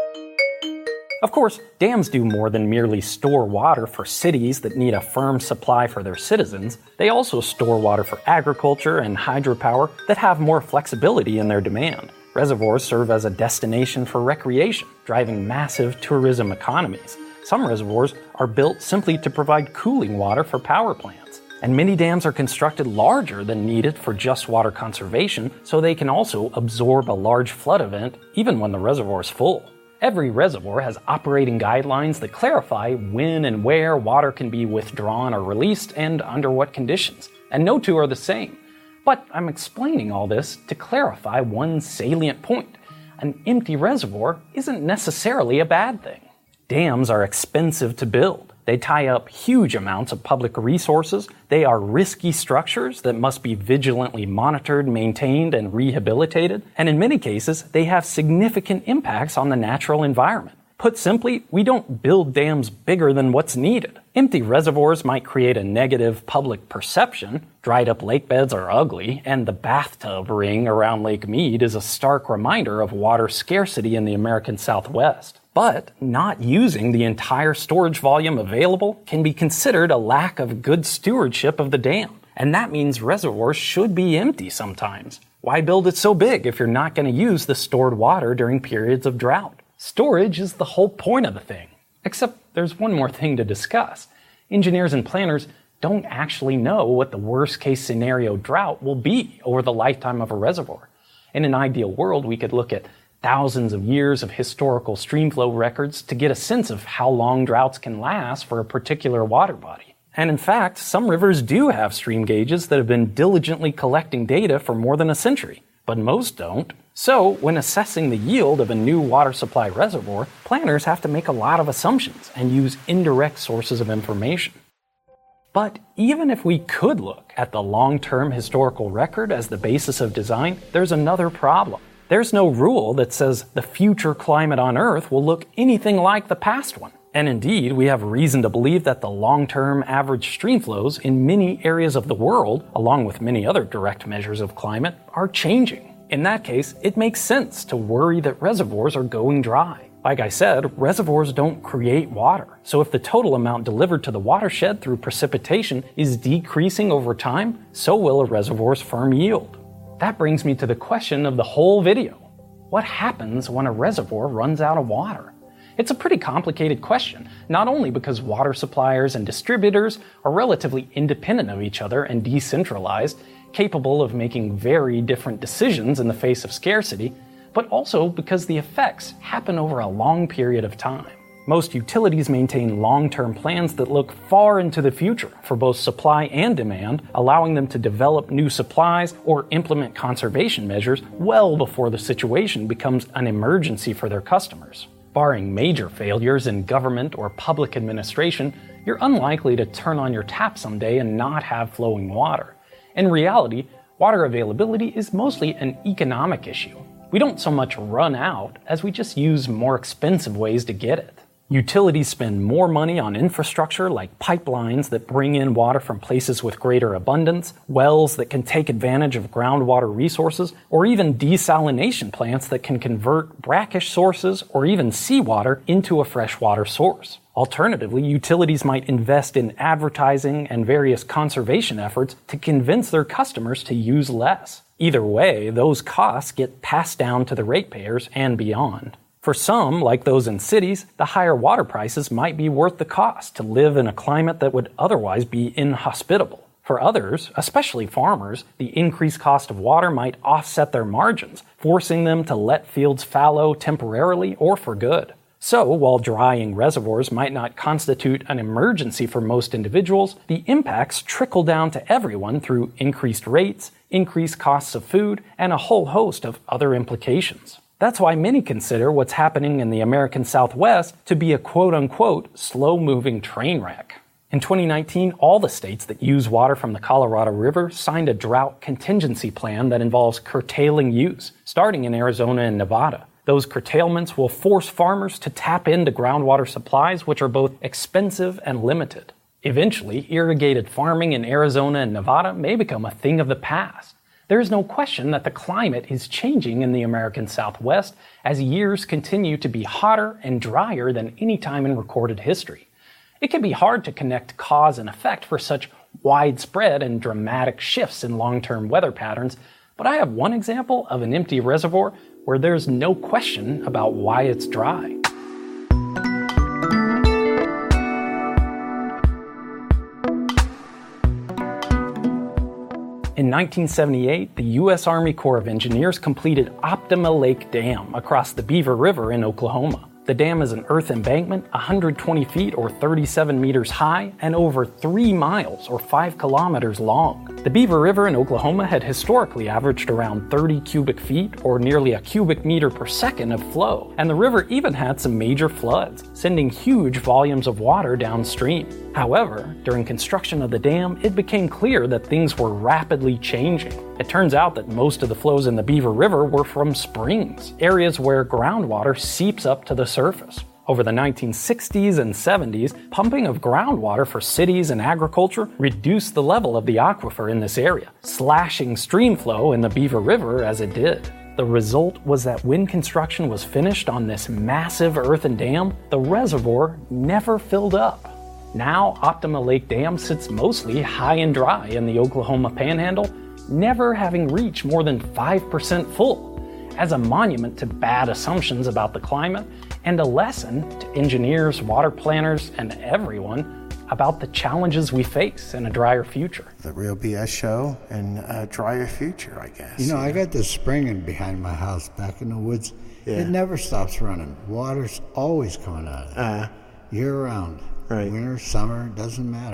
Of course, dams do more than merely store water for cities that need a firm supply for their citizens. They also store water for agriculture and hydropower that have more flexibility in their demand. Reservoirs serve as a destination for recreation, driving massive tourism economies. Some reservoirs are built simply to provide cooling water for power plants. And many dams are constructed larger than needed for just water conservation, so they can also absorb a large flood event even when the reservoir is full. Every reservoir has operating guidelines that clarify when and where water can be withdrawn or released and under what conditions. And no two are the same. But I'm explaining all this to clarify one salient point. An empty reservoir isn't necessarily a bad thing. Dams are expensive to build. They tie up huge amounts of public resources. They are risky structures that must be vigilantly monitored, maintained, and rehabilitated. And in many cases, they have significant impacts on the natural environment. Put simply, we don't build dams bigger than what's needed. Empty reservoirs might create a negative public perception. Dried up lake beds are ugly, and the bathtub ring around Lake Mead is a stark reminder of water scarcity in the American Southwest. But not using the entire storage volume available can be considered a lack of good stewardship of the dam. And that means reservoirs should be empty sometimes. Why build it so big if you're not going to use the stored water during periods of drought? Storage is the whole point of the thing. Except there's one more thing to discuss. Engineers and planners don't actually know what the worst-case scenario drought will be over the lifetime of a reservoir. In an ideal world, we could look at thousands of years of historical streamflow records to get a sense of how long droughts can last for a particular water body. And in fact, some rivers do have stream gauges that have been diligently collecting data for more than a century, but most don't. So, when assessing the yield of a new water supply reservoir, planners have to make a lot of assumptions and use indirect sources of information. But even if we could look at the long-term historical record as the basis of design, there's another problem. There's no rule that says the future climate on Earth will look anything like the past one. And indeed, we have reason to believe that the long-term average stream flows in many areas of the world, along with many other direct measures of climate, are changing. In that case, it makes sense to worry that reservoirs are going dry. Like I said, reservoirs don't create water. So if the total amount delivered to the watershed through precipitation is decreasing over time, so will a reservoir's firm yield. That brings me to the question of the whole video. What happens when a reservoir runs out of water? It's a pretty complicated question, not only because water suppliers and distributors are relatively independent of each other and decentralized, capable of making very different decisions in the face of scarcity, but also because the effects happen over a long period of time. Most utilities maintain long-term plans that look far into the future for both supply and demand, allowing them to develop new supplies or implement conservation measures well before the situation becomes an emergency for their customers. Barring major failures in government or public administration, you're unlikely to turn on your tap someday and not have flowing water. In reality, water availability is mostly an economic issue. We don't so much run out as we just use more expensive ways to get it. Utilities spend more money on infrastructure like pipelines that bring in water from places with greater abundance, wells that can take advantage of groundwater resources, or even desalination plants that can convert brackish sources or even seawater into a freshwater source. Alternatively, utilities might invest in advertising and various conservation efforts to convince their customers to use less. Either way, those costs get passed down to the ratepayers and beyond. For some, like those in cities, the higher water prices might be worth the cost to live in a climate that would otherwise be inhospitable. For others, especially farmers, the increased cost of water might offset their margins, forcing them to let fields fallow temporarily or for good. So, while drying reservoirs might not constitute an emergency for most individuals, the impacts trickle down to everyone through increased rates, increased costs of food, and a whole host of other implications. That's why many consider what's happening in the American Southwest to be a quote-unquote slow-moving train wreck. In twenty nineteen, all the states that use water from the Colorado River signed a drought contingency plan that involves curtailing use, starting in Arizona and Nevada. Those curtailments will force farmers to tap into groundwater supplies which are both expensive and limited. Eventually, irrigated farming in Arizona and Nevada may become a thing of the past. There is no question that the climate is changing in the American Southwest as years continue to be hotter and drier than any time in recorded history. It can be hard to connect cause and effect for such widespread and dramatic shifts in long-term weather patterns, but I have one example of an empty reservoir where there's no question about why it's dry. In nineteen seventy-eight, the U S Army Corps of Engineers completed Optima Lake Dam across the Beaver River in Oklahoma. The dam is an earth embankment one hundred twenty feet or thirty-seven meters high and over three miles or five kilometers long. The Beaver River in Oklahoma had historically averaged around thirty cubic feet or nearly a cubic meter per second of flow, and the river even had some major floods, sending huge volumes of water downstream. However, during construction of the dam, it became clear that things were rapidly changing. It turns out that most of the flows in the Beaver River were from springs, areas where groundwater seeps up to the surface. Over the nineteen sixties and seventies, pumping of groundwater for cities and agriculture reduced the level of the aquifer in this area, slashing stream flow in the Beaver River as it did. The result was that when construction was finished on this massive earthen dam, the reservoir never filled up. Now, Optima Lake Dam sits mostly high and dry in the Oklahoma Panhandle, never having reached more than five percent full, as a monument to bad assumptions about the climate and a lesson to engineers, water planners, and everyone about the challenges we face in a drier future. The Real B S Show and a drier future, I guess. You know, I got this spring in behind my house back in the woods. Yeah. It never stops running. Water's always coming out of it. Uh, year round. Right. Winter, summer, doesn't matter.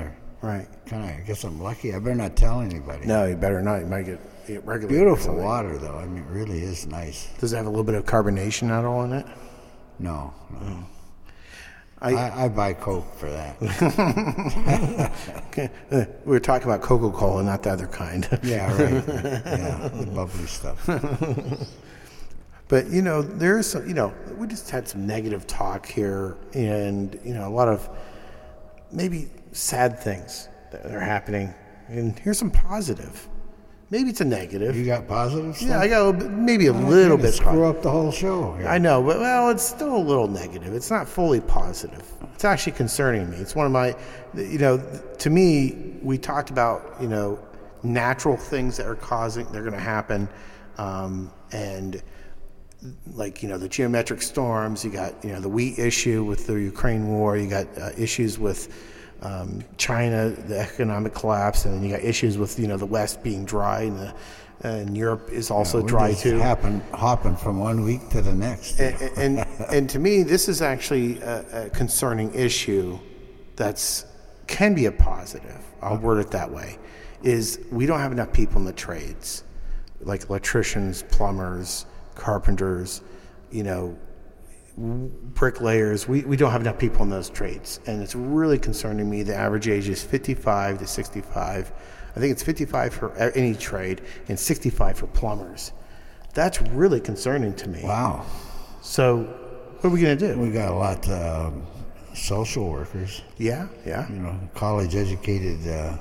Right. Kind of, I guess I'm lucky. I better not tell anybody. No, you better not. You might get, get regulated. Beautiful water, though. I mean, it really is nice. Does it have a little bit of carbonation at all in it? No, no. Oh. I, I, I buy Coke for that. Okay. Uh, we were talking about Coca-Cola, not the other kind. Yeah, right. Yeah, the bubbly stuff. But, you know, there's some, you know, we just had some negative talk here and, you know, a lot of maybe sad things that are happening. And here's some positive. Maybe it's a negative. You got positive stuff? Yeah, I got a little bit, maybe a Well, little you bit. screw po- up the whole show here. I know, but, well, it's still a little negative. It's not fully positive. It's actually concerning me. It's one of my, you know, to me, we talked about, you know, natural things that are causing, they're going to happen. Um, and, like, you know, the geometric storms, you got, you know, the wheat issue with the Ukraine war, you got uh, issues with um, China, the economic collapse, and then you got issues with, you know, the West being dry, and, the, and Europe is also Yeah, we're dry just too. Happen, hopping from one week to the next. And, and, and to me, this is actually a, a concerning issue that's can be a positive. I'll word it that way, is we don't have enough people in the trades, like electricians, plumbers, carpenters, you know, bricklayers. We, we don't have enough people in those trades. And it's really concerning me. The average age is fifty-five to sixty-five. I think it's fifty-five for any trade and sixty-five for plumbers. That's really concerning to me. Wow. So what are we going to do? We got a lot of um, social workers, Yeah, yeah. you know, college-educated uh,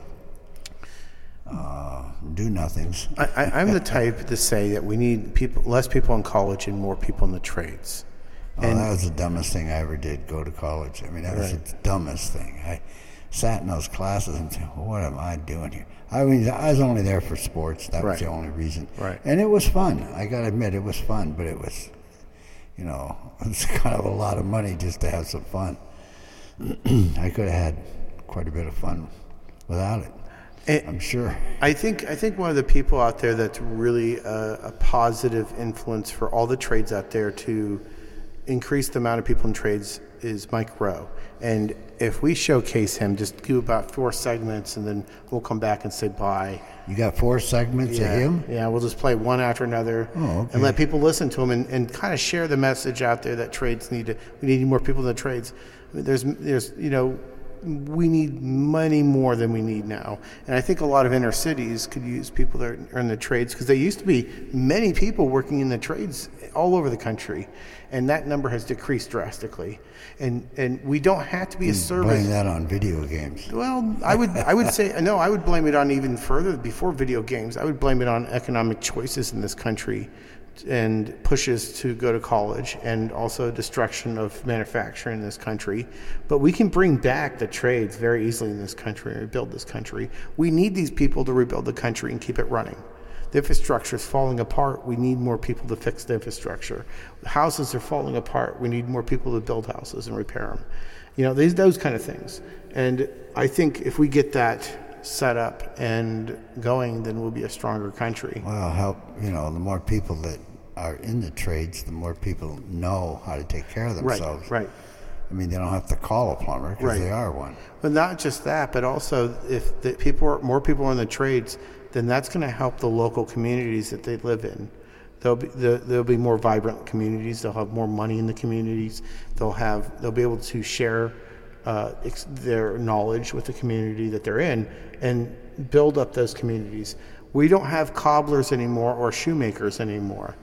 uh, do-nothings. I, I, I'm the type to say that we need people, less people in college and more people in the trades. Oh, that was the dumbest thing I ever did, go to college. I mean, that was Right. the dumbest thing. I sat in those classes and said, what am I doing here? I mean, I was only there for sports. That Right. was the only reason. Right. And it was fun. I got to admit, it was fun, but it was, you know, it was kind of a lot of money just to have some fun. I could have had quite a bit of fun without it, And I'm sure. I think I think one of the people out there that's really a, a positive influence for all the trades out there to increase the amount of people in trades is Mike Rowe. And if we showcase him, just do about four segments, and then we'll come back and say bye. You got four segments Yeah, of him? yeah. We'll just play one after another, Oh, okay. and let people listen to him, and, and kind of share the message out there that trades need to. We need more people in the trades. I mean, there's, there's, you know, we need money more than we need now, and I think a lot of inner cities could use people that are in the trades, because there used to be many people working in the trades all over the country, and that number has decreased drastically. And and we don't have to be a service. Blame that on video games. Well, I would I would say no. I would blame it on even further before video games. I would blame it on economic choices in this country, and pushes to go to college, and also destruction of manufacturing in this country. But we can bring back the trades very easily in this country and rebuild this country. We need these people to rebuild the country and keep it running. The infrastructure is falling apart. We need more people to fix the infrastructure. Houses are falling apart. We need more people to build houses and repair them. You know, these those kind of things. And I think if we get that set up and going, then we'll be a stronger country. Well, help, you know, the more people that are in the trades, the more people know how to take care of themselves. Right, right. I mean, they don't have to call a plumber because Right. they are one. But not just that, but also if the people are, more people are in the trades, then that's going to help the local communities that they live in. There'll be the, there'll be more vibrant communities. They'll have more money in the communities. They'll have they'll be able to share uh, ex- their knowledge with the community that they're in and build up those communities. We don't have cobblers anymore or shoemakers anymore,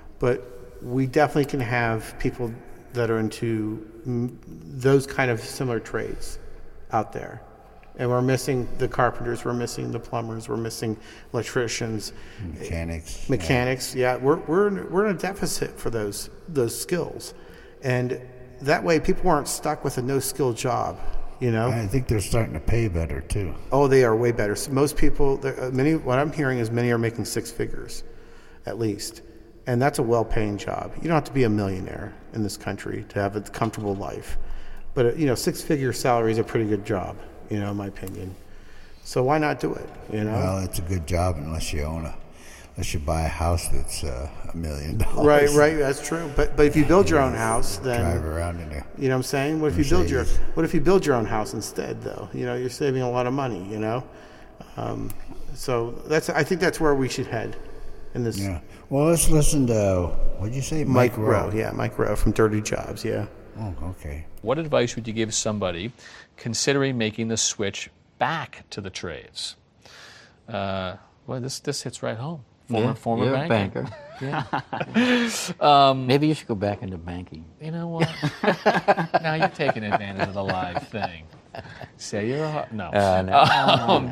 but we definitely can have people that are into mm, those kind of similar trades out there. And we're missing the carpenters, we're missing the plumbers, we're missing electricians, Mechanics. mechanics. Yeah, we're we're in, we're in a deficit for those those skills, and that way people aren't stuck with a no skill job. You know. I think they're starting to pay better too. Oh, they are way better. So most people, there- uh, many. What I'm hearing is many are making six figures, at least, and that's a well-paying job. You don't have to be a millionaire in this country to have a comfortable life, but uh, you know, six-figure salary is a pretty good job. You know, in my opinion. So why not do it? You know. Well, it's a good job unless you own a unless you buy a house that's uh, a million dollars. Right, right. That's true. But but if you build your own house, then drive around in there. You know what I'm saying? What if you build your What if you build your own house instead, though? You know, you're saving a lot of money. You know, um, so that's I think that's where we should head in this. Yeah. Well, let's listen to what did you say, Mike, Mike Rowe? Rowe. Yeah, Mike Rowe from Dirty Jobs. Yeah. Oh, okay. What advice would you give somebody considering making the switch back to the trades? Uh, well, this this hits right home. Former yeah, former you're a banker. banker. Yeah. um, Maybe you should go back into banking. You know what? Now you're taking advantage of the live thing. Say you're a no. Uh, no. Um,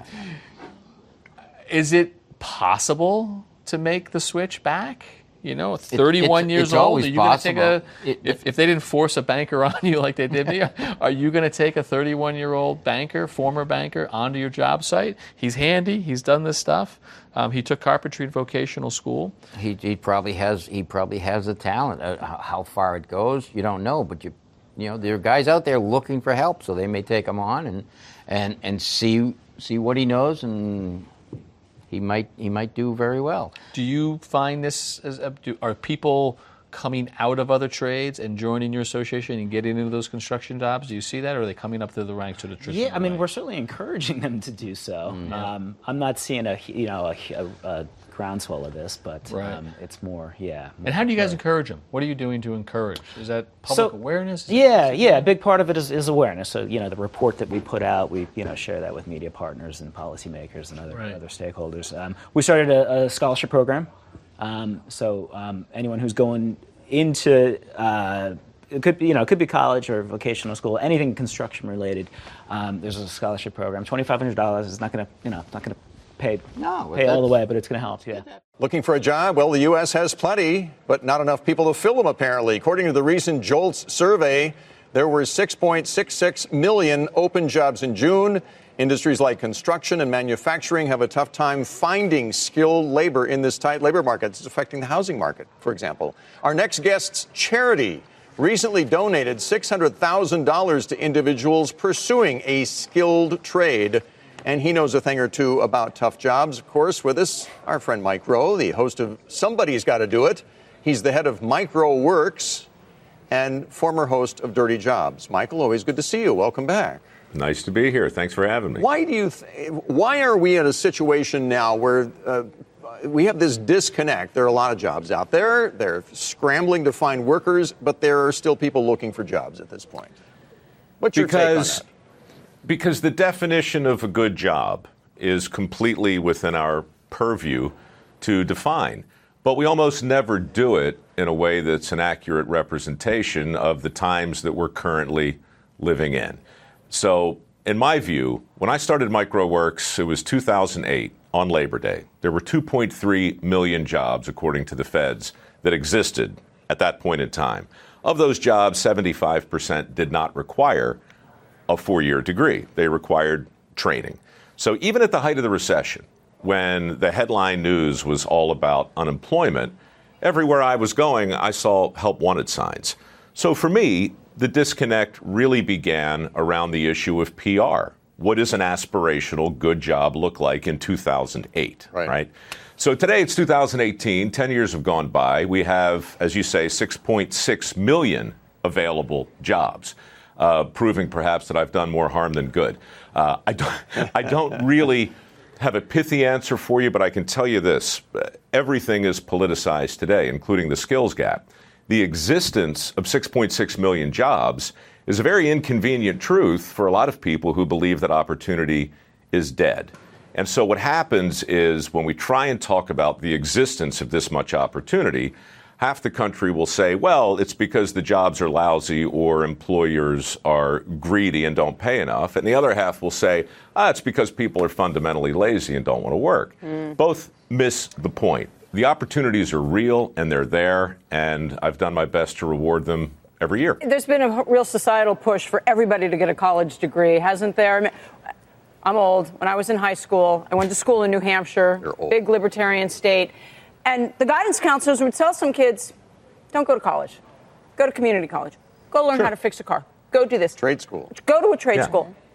is it possible to make the switch back? You know, thirty-one it, years it's old. Are you going to take a? It, if, if they didn't force a banker on you like they did me, are you going to take a thirty-one-year-old banker, former banker, onto your job site? He's handy. He's done this stuff. Um, he took carpentry at vocational school. He, he probably has. He probably has the talent. Uh, how far it goes, you don't know. But you, you know, there are guys out there looking for help, so they may take him on and and and see see what he knows and. He might he might do very well. Do you find this as a, do, are people coming out of other trades and joining your association and getting into those construction jobs? Do you see that, or are they coming up through the ranks to the traditional? Yeah, I mean, way? we're certainly encouraging them to do so. Mm-hmm. Um, I'm not seeing a you know a, a, a groundswell of this, but right. um, it's more yeah. More and how do you guys more. encourage them? What are you doing to encourage? Is that public so, awareness? Is yeah, yeah. A big part of it is, is awareness. So you know, the report that we put out, we you know share that with media partners and policymakers and other right. other stakeholders. Um, we started a, a scholarship program. Um, so um, anyone who's going into uh, it could be you know it could be college or vocational school, anything construction related. Um, there's a scholarship program. twenty-five hundred dollars is not going to you know not going to pay no, pay all the way, but it's going to help. Yeah. Looking for a job? Well, the U S has plenty, but not enough people to fill them, apparently. According to the recent JOLTS survey, there were six point six six million open jobs in June. Industries like construction and manufacturing have a tough time finding skilled labor in this tight labor market. It's affecting the housing market, for example. Our next guest's charity recently donated six hundred thousand dollars to individuals pursuing a skilled trade. And he knows a thing or two about tough jobs. Of course, with us, our friend Mike Rowe, the host of Somebody's Got to Do It. He's the head of Micro Works and former host of Dirty Jobs. Michael, always good to see you. Welcome back. Nice to be here. Thanks for having me. Why do you? Th- why are we in a situation now where uh, we have this disconnect? There are a lot of jobs out there. They're scrambling to find workers, but there are still people looking for jobs at this point. What's your because, take on that? Because the definition of a good job is completely within our purview to define. But we almost never do it in a way that's an accurate representation of the times that we're currently living in. So, in my view, when I started Micro Works, it was two thousand eight on Labor Day. There were two point three million jobs, according to the feds, that existed at that point in time. Of those jobs, seventy-five percent did not require a four-year degree. They required training. So even at the height of the recession, when the headline news was all about unemployment, everywhere I was going, I saw help wanted signs. So for me, the disconnect really began around the issue of P R. What does an aspirational good job look like in two thousand eight, right? right? So today it's two thousand eighteen, ten years have gone by. We have, as you say, six point six million available jobs. Uh, proving perhaps that I've done more harm than good. Uh, I don't, I don't really have a pithy answer for you, but I can tell you this. Everything is politicized today, including the skills gap. The existence of six point six million jobs is a very inconvenient truth for a lot of people who believe that opportunity is dead. And so what happens is when we try and talk about the existence of this much opportunity, half the country will say, well, it's because the jobs are lousy or employers are greedy and don't pay enough. And the other half will say, ah, it's because people are fundamentally lazy and don't want to work. Mm. Both miss the point. The opportunities are real and they're there, and I've done my best to reward them every year. There's been a real societal push for everybody to get a college degree, hasn't there? I mean, I'm old. When I was in high school, I went to school in New Hampshire, big libertarian state. And the guidance counselors would tell some kids, don't go to college. Go to community college. Go learn sure. how to fix a car. Go do this. Trade school. Go to a trade yeah. school.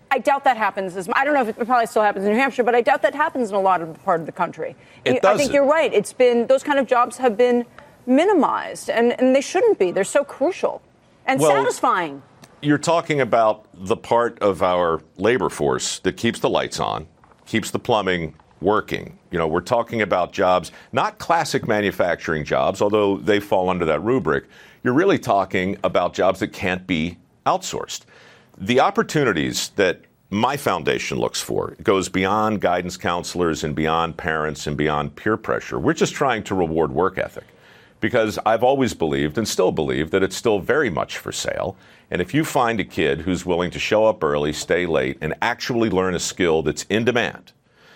I doubt that happens. As, I don't know if it probably still happens in New Hampshire, but I doubt that happens in a lot of the part of the country. It you, doesn't. I think you're right. It's been those kind of jobs have been minimized, and, and they shouldn't be. They're so crucial and well, satisfying. You're talking about the part of our labor force that keeps the lights on, keeps the plumbing working. You know, we're talking about jobs, not classic manufacturing jobs, although they fall under that rubric. You're really talking about jobs that can't be outsourced. The opportunities that my foundation looks for goes beyond guidance counselors and beyond parents and beyond peer pressure. We're just trying to reward work ethic, because I've always believed and still believe that it's still very much for sale. And if you find a kid who's willing to show up early, stay late, and actually learn a skill that's in demand,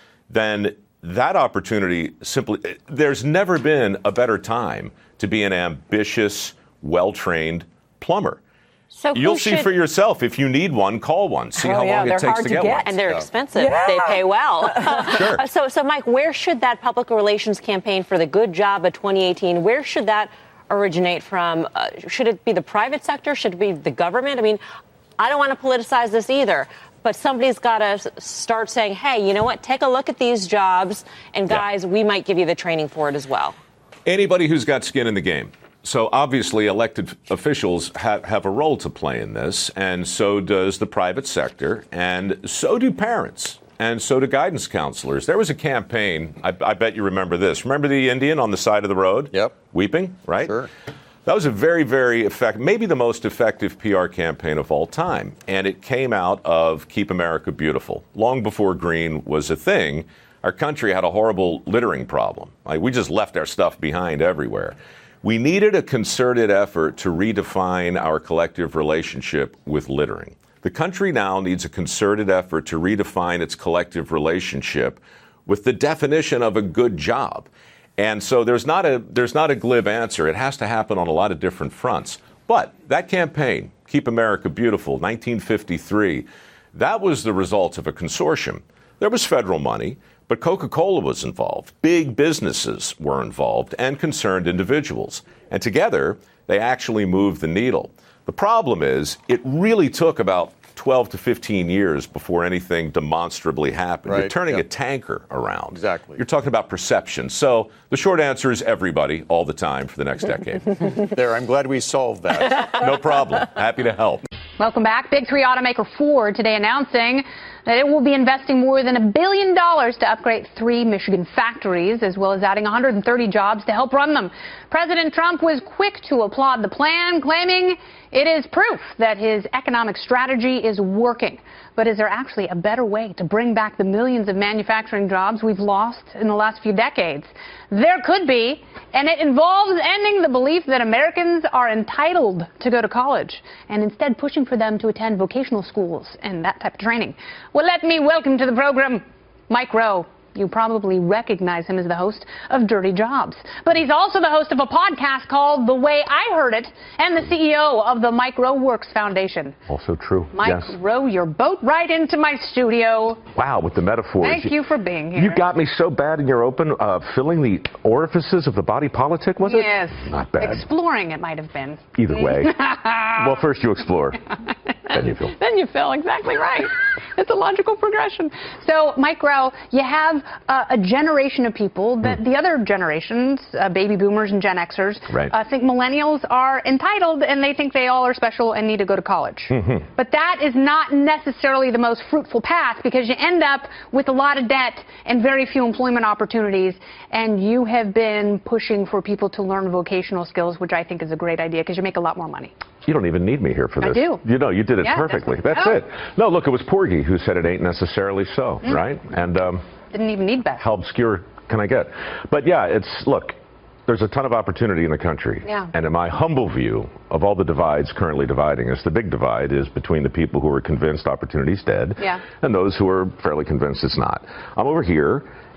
then that opportunity simply, there's never been a better time to be an ambitious, well-trained plumber. So You'll see should... for yourself. If you need one, call one. See oh, how yeah, long it takes to, to get, get one. And they're so. expensive. Yeah. They pay well. Sure. Uh, so, so, Mike, where should that public relations campaign for the Good Job of twenty eighteen, where should that originate from? Uh, should it be the private sector? Should it be the government? I mean, I don't want to politicize this either, but somebody's got to start saying, hey, you know what, take a look at these jobs, and guys, yeah. we might give you the training for it as well. Anybody who's got skin in the game. So obviously elected officials have, have a role to play in this, and so does the private sector, and so do parents, and so do guidance counselors. There was a campaign, I, I bet you remember this. Remember the Indian on the side of the road? Yep. Weeping, right? Sure. That was a very, very effective, maybe the most effective P R campaign of all time. And it came out of Keep America Beautiful. Long before green was a thing, our country had a horrible littering problem. Like, we just left our stuff behind everywhere. We needed a concerted effort to redefine our collective relationship with littering. The country now needs a concerted effort to redefine its collective relationship with the definition of a good job. And so there's not a there's not a glib answer. It has to happen on a lot of different fronts. But that campaign, Keep America Beautiful, nineteen fifty-three, that was the result of a consortium. There was federal money, but Coca-Cola was involved. Big businesses were involved, and concerned individuals. And together, they actually moved the needle. The problem is, it really took about twelve to fifteen years before anything demonstrably happened. Right. You're turning Yep. a tanker around. Exactly. You're talking about perception. So the short answer is everybody, all the time for the next decade. There, I'm glad we solved that. No problem. Happy to help. Welcome back. Big three automaker Ford today announcing that it will be investing more than a billion dollars to upgrade three Michigan factories, as well as adding one hundred thirty jobs to help run them. President Trump was quick to applaud the plan, claiming it is proof that his economic strategy is working. But is there actually a better way to bring back the millions of manufacturing jobs we've lost in the last few decades? There could be, and it involves ending the belief that Americans are entitled to go to college and instead pushing for them to attend vocational schools and that type of training. Well, let me welcome to the program Mike Rowe. You probably recognize him as the host of Dirty Jobs. But he's also the host of a podcast called The Way I Heard It, and the C E O of the Mike Rowe Works Foundation. Also true. Mike yes. Rowe, you're boat right into my studio. Wow, with the metaphors. Thank you for being here. You got me so bad in your open, uh, filling the orifices of the body politic, was it? Yes. Not bad. Exploring it might have been. Either way. Well, first you explore, then you fill. Then you fill, exactly right. It's a logical progression. So, Mike Rowe, you have uh, a generation of people that mm. the other generations, uh, baby boomers and Gen Xers, right. uh, think millennials are entitled and they think they all are special and need to go to college. Mm-hmm. But that is not necessarily the most fruitful path, because you end up with a lot of debt and very few employment opportunities. And you have been pushing for people to learn vocational skills, which I think is a great idea because you make a lot more money. You don't even need me here for this. I do. You know, you did it yeah, perfectly. That's, that's oh. it. No, look, it was Porgy who said it ain't necessarily so, mm. right? And um, didn't even need that. How obscure can I get? But yeah, it's, look, there's a ton of opportunity in the country. Yeah. And in my humble view of all the divides currently dividing us, the big divide is between the people who are convinced opportunity's dead yeah. and those who are fairly convinced it's not. I'm over here,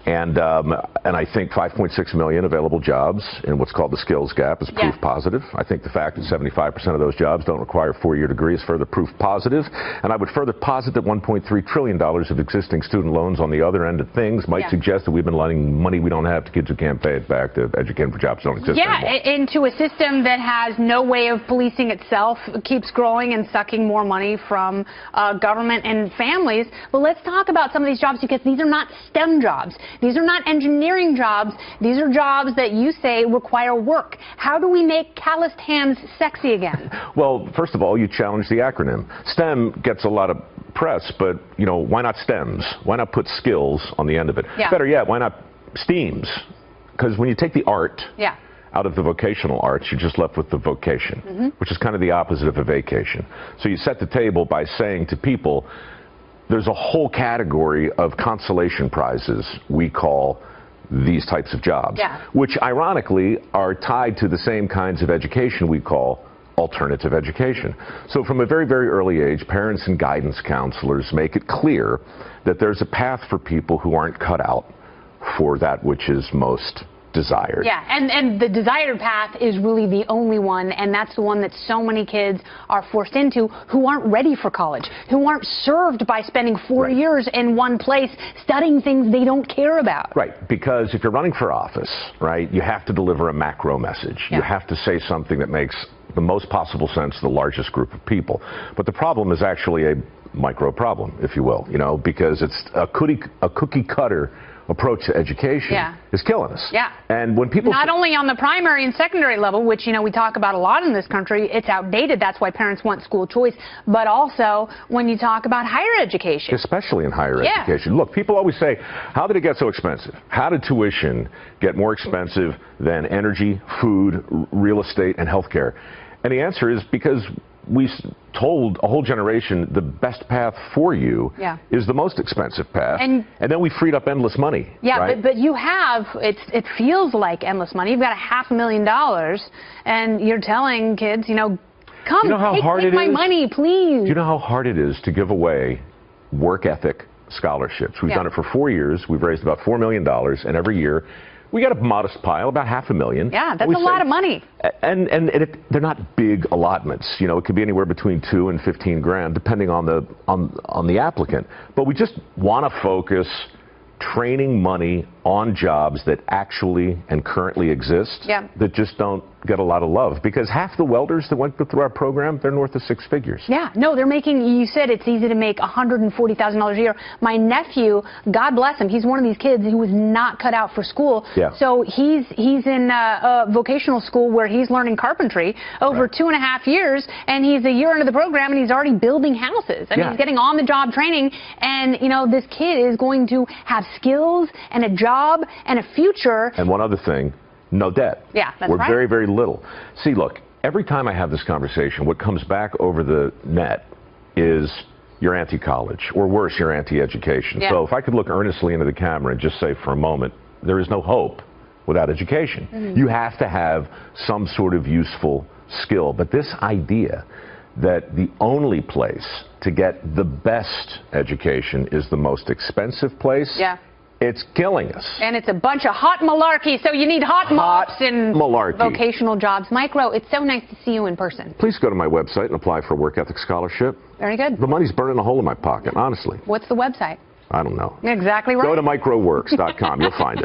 And um, and I think five point six million available jobs in what's called the skills gap is proof yeah. positive. I think the fact that seventy-five percent of those jobs don't require a four-year degree is further proof positive. And I would further posit that one point three trillion dollars of existing student loans on the other end of things might yeah. suggest that we've been lending money we don't have to kids who can't pay it back to educate for jobs that don't exist yeah, anymore. Yeah, into a system that has no way of policing itself, keeps growing and sucking more money from uh, government and families. But let's talk about some of these jobs, because these are not STEM jobs. These are not engineering jobs. These are jobs that you say require work. How do we make calloused hands sexy again? Well, first of all, you challenge the acronym. STEM gets a lot of press, but, you know, why not STEMs? Why not put skills on the end of it? Yeah. Better yet, why not STEAMs? Because when you take the art yeah. out of the vocational arts, you're just left with the vocation, mm-hmm. which is kind of the opposite of a vacation. So you set the table by saying to people, there's a whole category of consolation prizes we call these types of jobs, yeah. which ironically are tied to the same kinds of education we call alternative education. So from a very, very early age, parents and guidance counselors make it clear that there's a path for people who aren't cut out for that which is most desired. Yeah, and, and the desired path is really the only one, and that's the one that so many kids are forced into who aren't ready for college, who aren't served by spending four right. years in one place studying things they don't care about. Right, because if you're running for office, right, you have to deliver a macro message. Yeah. You have to say something that makes the most possible sense to the largest group of people. But the problem is actually a micro problem, if you will, you know, because it's a cookie, a cookie cutter approach to education yeah. is killing us. Yeah. And when people not only on the primary and secondary level, which, you know, we talk about a lot in this country, it's outdated. That's why parents want school choice. But also when you talk about higher education. Especially in higher yeah. education. Look, people always say, how did it get so expensive? How did tuition get more expensive than energy, food, r- real estate, and healthcare? And the answer is because we told a whole generation the best path for you yeah. is the most expensive path, and, and then we freed up endless money. Yeah, right? but, but you have, it's, it feels like endless money. You've got a half a million dollars, and you're telling kids, you know, come, you know how take, hard take it my is? money, please. Do you know how hard it is to give away work ethic scholarships? We've yeah. done it for four years. We've raised about four million dollars, and every year we got a modest pile, about half a million. Yeah, that's we a say, lot of money. And and, and it, they're not big allotments. You know, it could be anywhere between two and fifteen grand, depending on the on on the applicant. But we just want to focus training money on jobs that actually and currently exist yeah. that just don't get a lot of love, because half the welders that went through our program, they're north of six figures. Yeah, no, they're making, you said it's easy to make one hundred forty thousand dollars a year. My nephew, God bless him, he's one of these kids who was not cut out for school. Yeah. So he's he's in a, a vocational school where he's learning carpentry over right. two and a half years, and he's a year into the program, and he's already building houses. I mean, yeah. he's getting on-the-job training, and, you know, this kid is going to have skills and a job and a future. And one other thing, no debt. Yeah, that's We're right. very, very little. See, look, every time I have this conversation, what comes back over the net is you're anti-college, or worse, you're anti-education. Yeah. So if I could look earnestly into the camera and just say for a moment, there is no hope without education. Mm-hmm. You have to have some sort of useful skill. But this idea that the only place to get the best education is the most expensive place, yeah. it's killing us. And it's a bunch of hot malarkey, so you need hot, Hot mops and malarkey. vocational jobs. Micro, it's so nice to see you in person. Please go to my website and apply for a work ethic scholarship. Very good. The money's burning a hole in my pocket, honestly. What's the website? I don't know. Exactly right. Go to microworks dot com. You'll find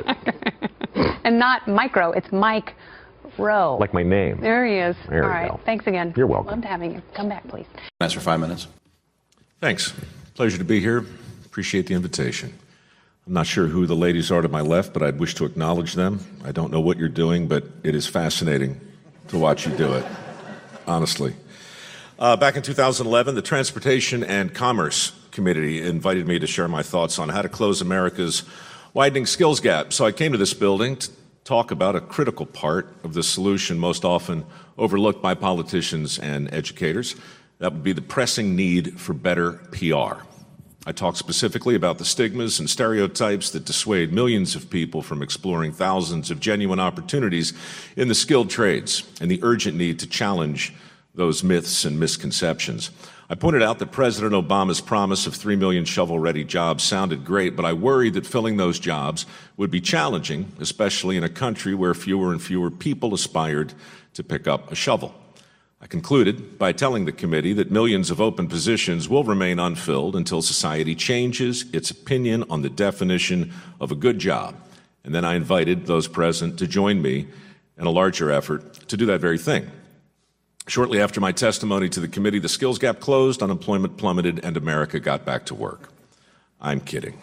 it. And not micro, it's Mike Rowe. Like my name. There he is. There All we right. go. Thanks again. You're welcome. Loved having you. Come back, please. That's for five minutes. Thanks. Pleasure to be here. Appreciate the invitation. I'm not sure who the ladies are to my left, but I'd wish to acknowledge them. I don't know what you're doing, but it is fascinating to watch you do it, honestly. Uh, back in two thousand eleven, the Transportation and Commerce Committee invited me to share my thoughts on how to close America's widening skills gap. So I came to this building to talk about a critical part of the solution most often overlooked by politicians and educators. That would be the pressing need for better P R. I talk specifically about the stigmas and stereotypes that dissuade millions of people from exploring thousands of genuine opportunities in the skilled trades and the urgent need to challenge those myths and misconceptions. I pointed out that President Obama's promise of three million shovel-ready jobs sounded great, but I worried that filling those jobs would be challenging, especially in a country where fewer and fewer people aspired to pick up a shovel. I concluded by telling the committee that millions of open positions will remain unfilled until society changes its opinion on the definition of a good job. And then I invited those present to join me in a larger effort to do that very thing. Shortly after my testimony to the committee, the skills gap closed, unemployment plummeted, and America got back to work. I'm kidding.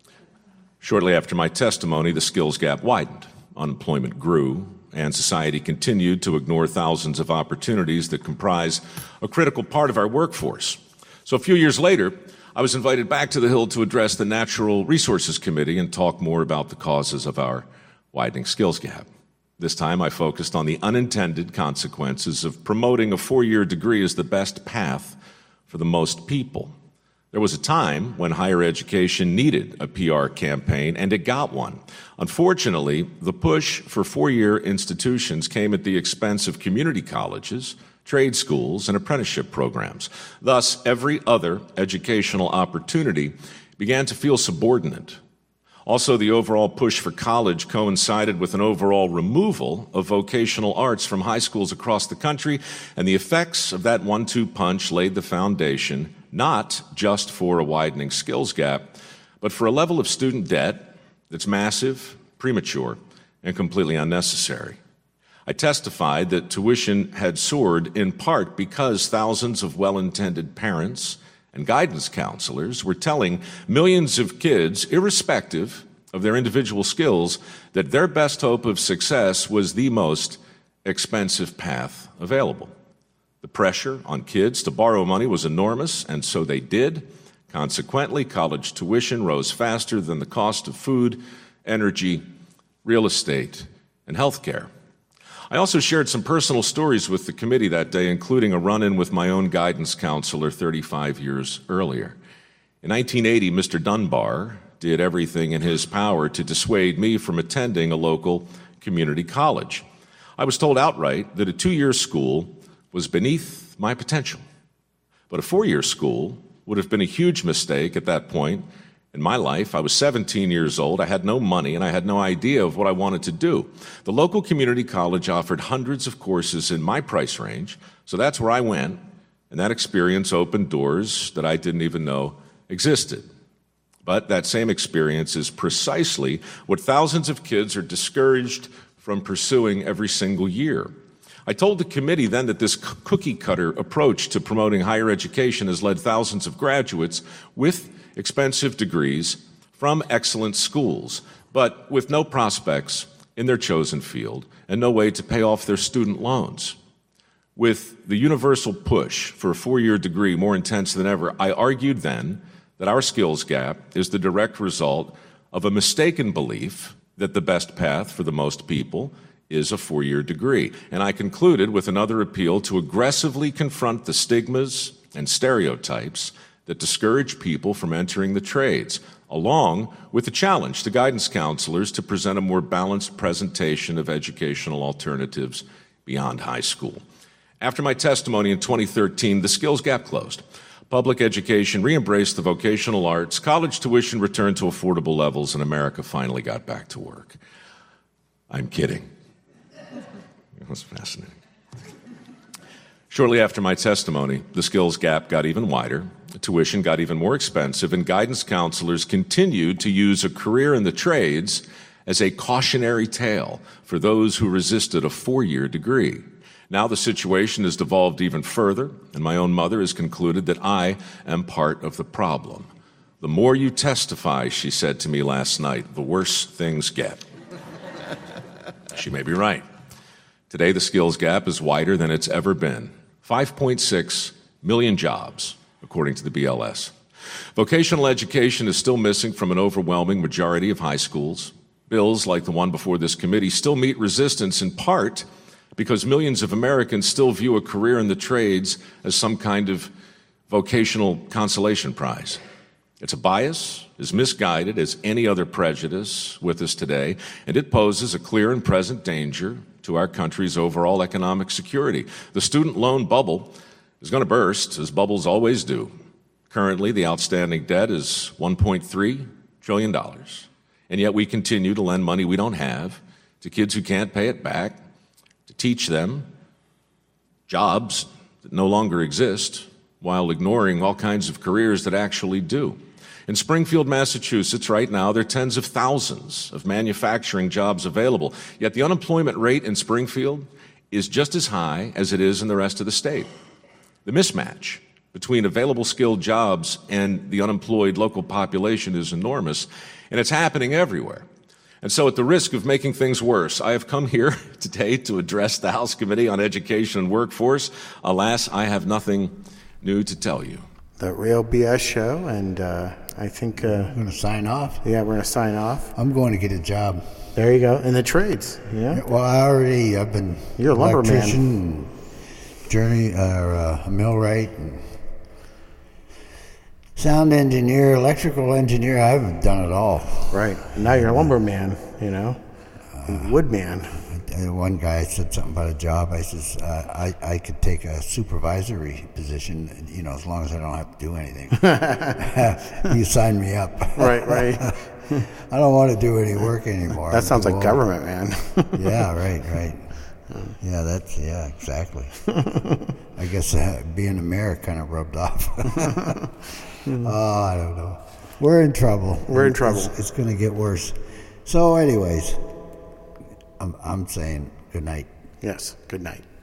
Shortly after my testimony, the skills gap widened, unemployment grew, and society continued to ignore thousands of opportunities that comprise a critical part of our workforce. So a few years later, I was invited back to the Hill to address the Natural Resources Committee and talk more about the causes of our widening skills gap. This time I focused on the unintended consequences of promoting a four-year degree as the best path for the most people. There was a time when higher education needed a P R campaign, and it got one. Unfortunately, the push for four-year institutions came at the expense of community colleges, trade schools, and apprenticeship programs. Thus, every other educational opportunity began to feel subordinate. Also, the overall push for college coincided with an overall removal of vocational arts from high schools across the country, and the effects of that one two punch laid the foundation not just for a widening skills gap, but for a level of student debt that's massive, premature, and completely unnecessary. I testified that tuition had soared in part because thousands of well-intended parents and guidance counselors were telling millions of kids, irrespective of their individual skills, that their best hope of success was the most expensive path available. The pressure on kids to borrow money was enormous, and so they did. Consequently, college tuition rose faster than the cost of food, energy, real estate, and health care. I also shared some personal stories with the committee that day, including a run-in with my own guidance counselor thirty-five years earlier. In nineteen eighty, Mister Dunbar did everything in his power to dissuade me from attending a local community college. I was told outright that a two-year school was beneath my potential. But a four-year school would have been a huge mistake at that point in my life. I was seventeen years old, I had no money, and I had no idea of what I wanted to do. The local community college offered hundreds of courses in my price range, so that's where I went, and that experience opened doors that I didn't even know existed. But that same experience is precisely what thousands of kids are discouraged from pursuing every single year. I told the committee then that this cookie-cutter approach to promoting higher education has led thousands of graduates with expensive degrees from excellent schools, but with no prospects in their chosen field and no way to pay off their student loans. With the universal push for a four-year degree more intense than ever, I argued then that our skills gap is the direct result of a mistaken belief that the best path for the most people is a four-year degree. And I concluded with another appeal to aggressively confront the stigmas and stereotypes that discourage people from entering the trades, along with the challenge to guidance counselors to present a more balanced presentation of educational alternatives beyond high school. After my testimony in twenty thirteen, the skills gap closed. Public education re-embraced the vocational arts, college tuition returned to affordable levels, and America finally got back to work. I'm kidding. It was fascinating. Shortly after my testimony, the skills gap got even wider, the tuition got even more expensive, and guidance counselors continued to use a career in the trades as a cautionary tale for those who resisted a four-year degree. Now the situation has devolved even further, and my own mother has concluded that I am part of the problem. The more you testify, she said to me last night, the worse things get. She may be right. Today, the skills gap is wider than it's ever been. five point six million jobs, according to the B L S. Vocational education is still missing from an overwhelming majority of high schools. Bills like the one before this committee still meet resistance in part because millions of Americans still view a career in the trades as some kind of vocational consolation prize. It's a bias, as misguided as any other prejudice with us today, and it poses a clear and present danger to our country's overall economic security. The student loan bubble is going to burst, as bubbles always do. Currently, the outstanding debt is one point three trillion dollars, and yet we continue to lend money we don't have to kids who can't pay it back, to teach them jobs that no longer exist, while ignoring all kinds of careers that actually do. In Springfield, Massachusetts, right now, there are tens of thousands of manufacturing jobs available, yet the unemployment rate in Springfield is just as high as it is in the rest of the state. The mismatch between available skilled jobs and the unemployed local population is enormous, and it's happening everywhere. And so at the risk of making things worse, I have come here today to address the House Committee on Education and Workforce. Alas, I have nothing new to tell you. The Real B S Show, and uh, I think... Uh, I'm going to sign off. Yeah, we're going to sign off. I'm going to get a job. There you go. In the trades, yeah. Well, I already, I've been... You're a lumberman. Electrician, journey, or uh, a millwright, and sound engineer, electrical engineer. I've done it all. Right. Now you're a lumberman, you know, uh, woodman. One guy said something about a job. I says, uh, I, I could take a supervisory position, you know, as long as I don't have to do anything. You sign me up. Right, right. I don't want to do any work anymore. That sounds like old. Government, man. Yeah, right, right. Yeah, that's, yeah, exactly. I guess uh, being a mayor kind of rubbed off. Oh, I don't know. We're in trouble. We're in trouble. It's, it's going to get worse. So anyways, I'm, I'm saying good night. Yes, good night.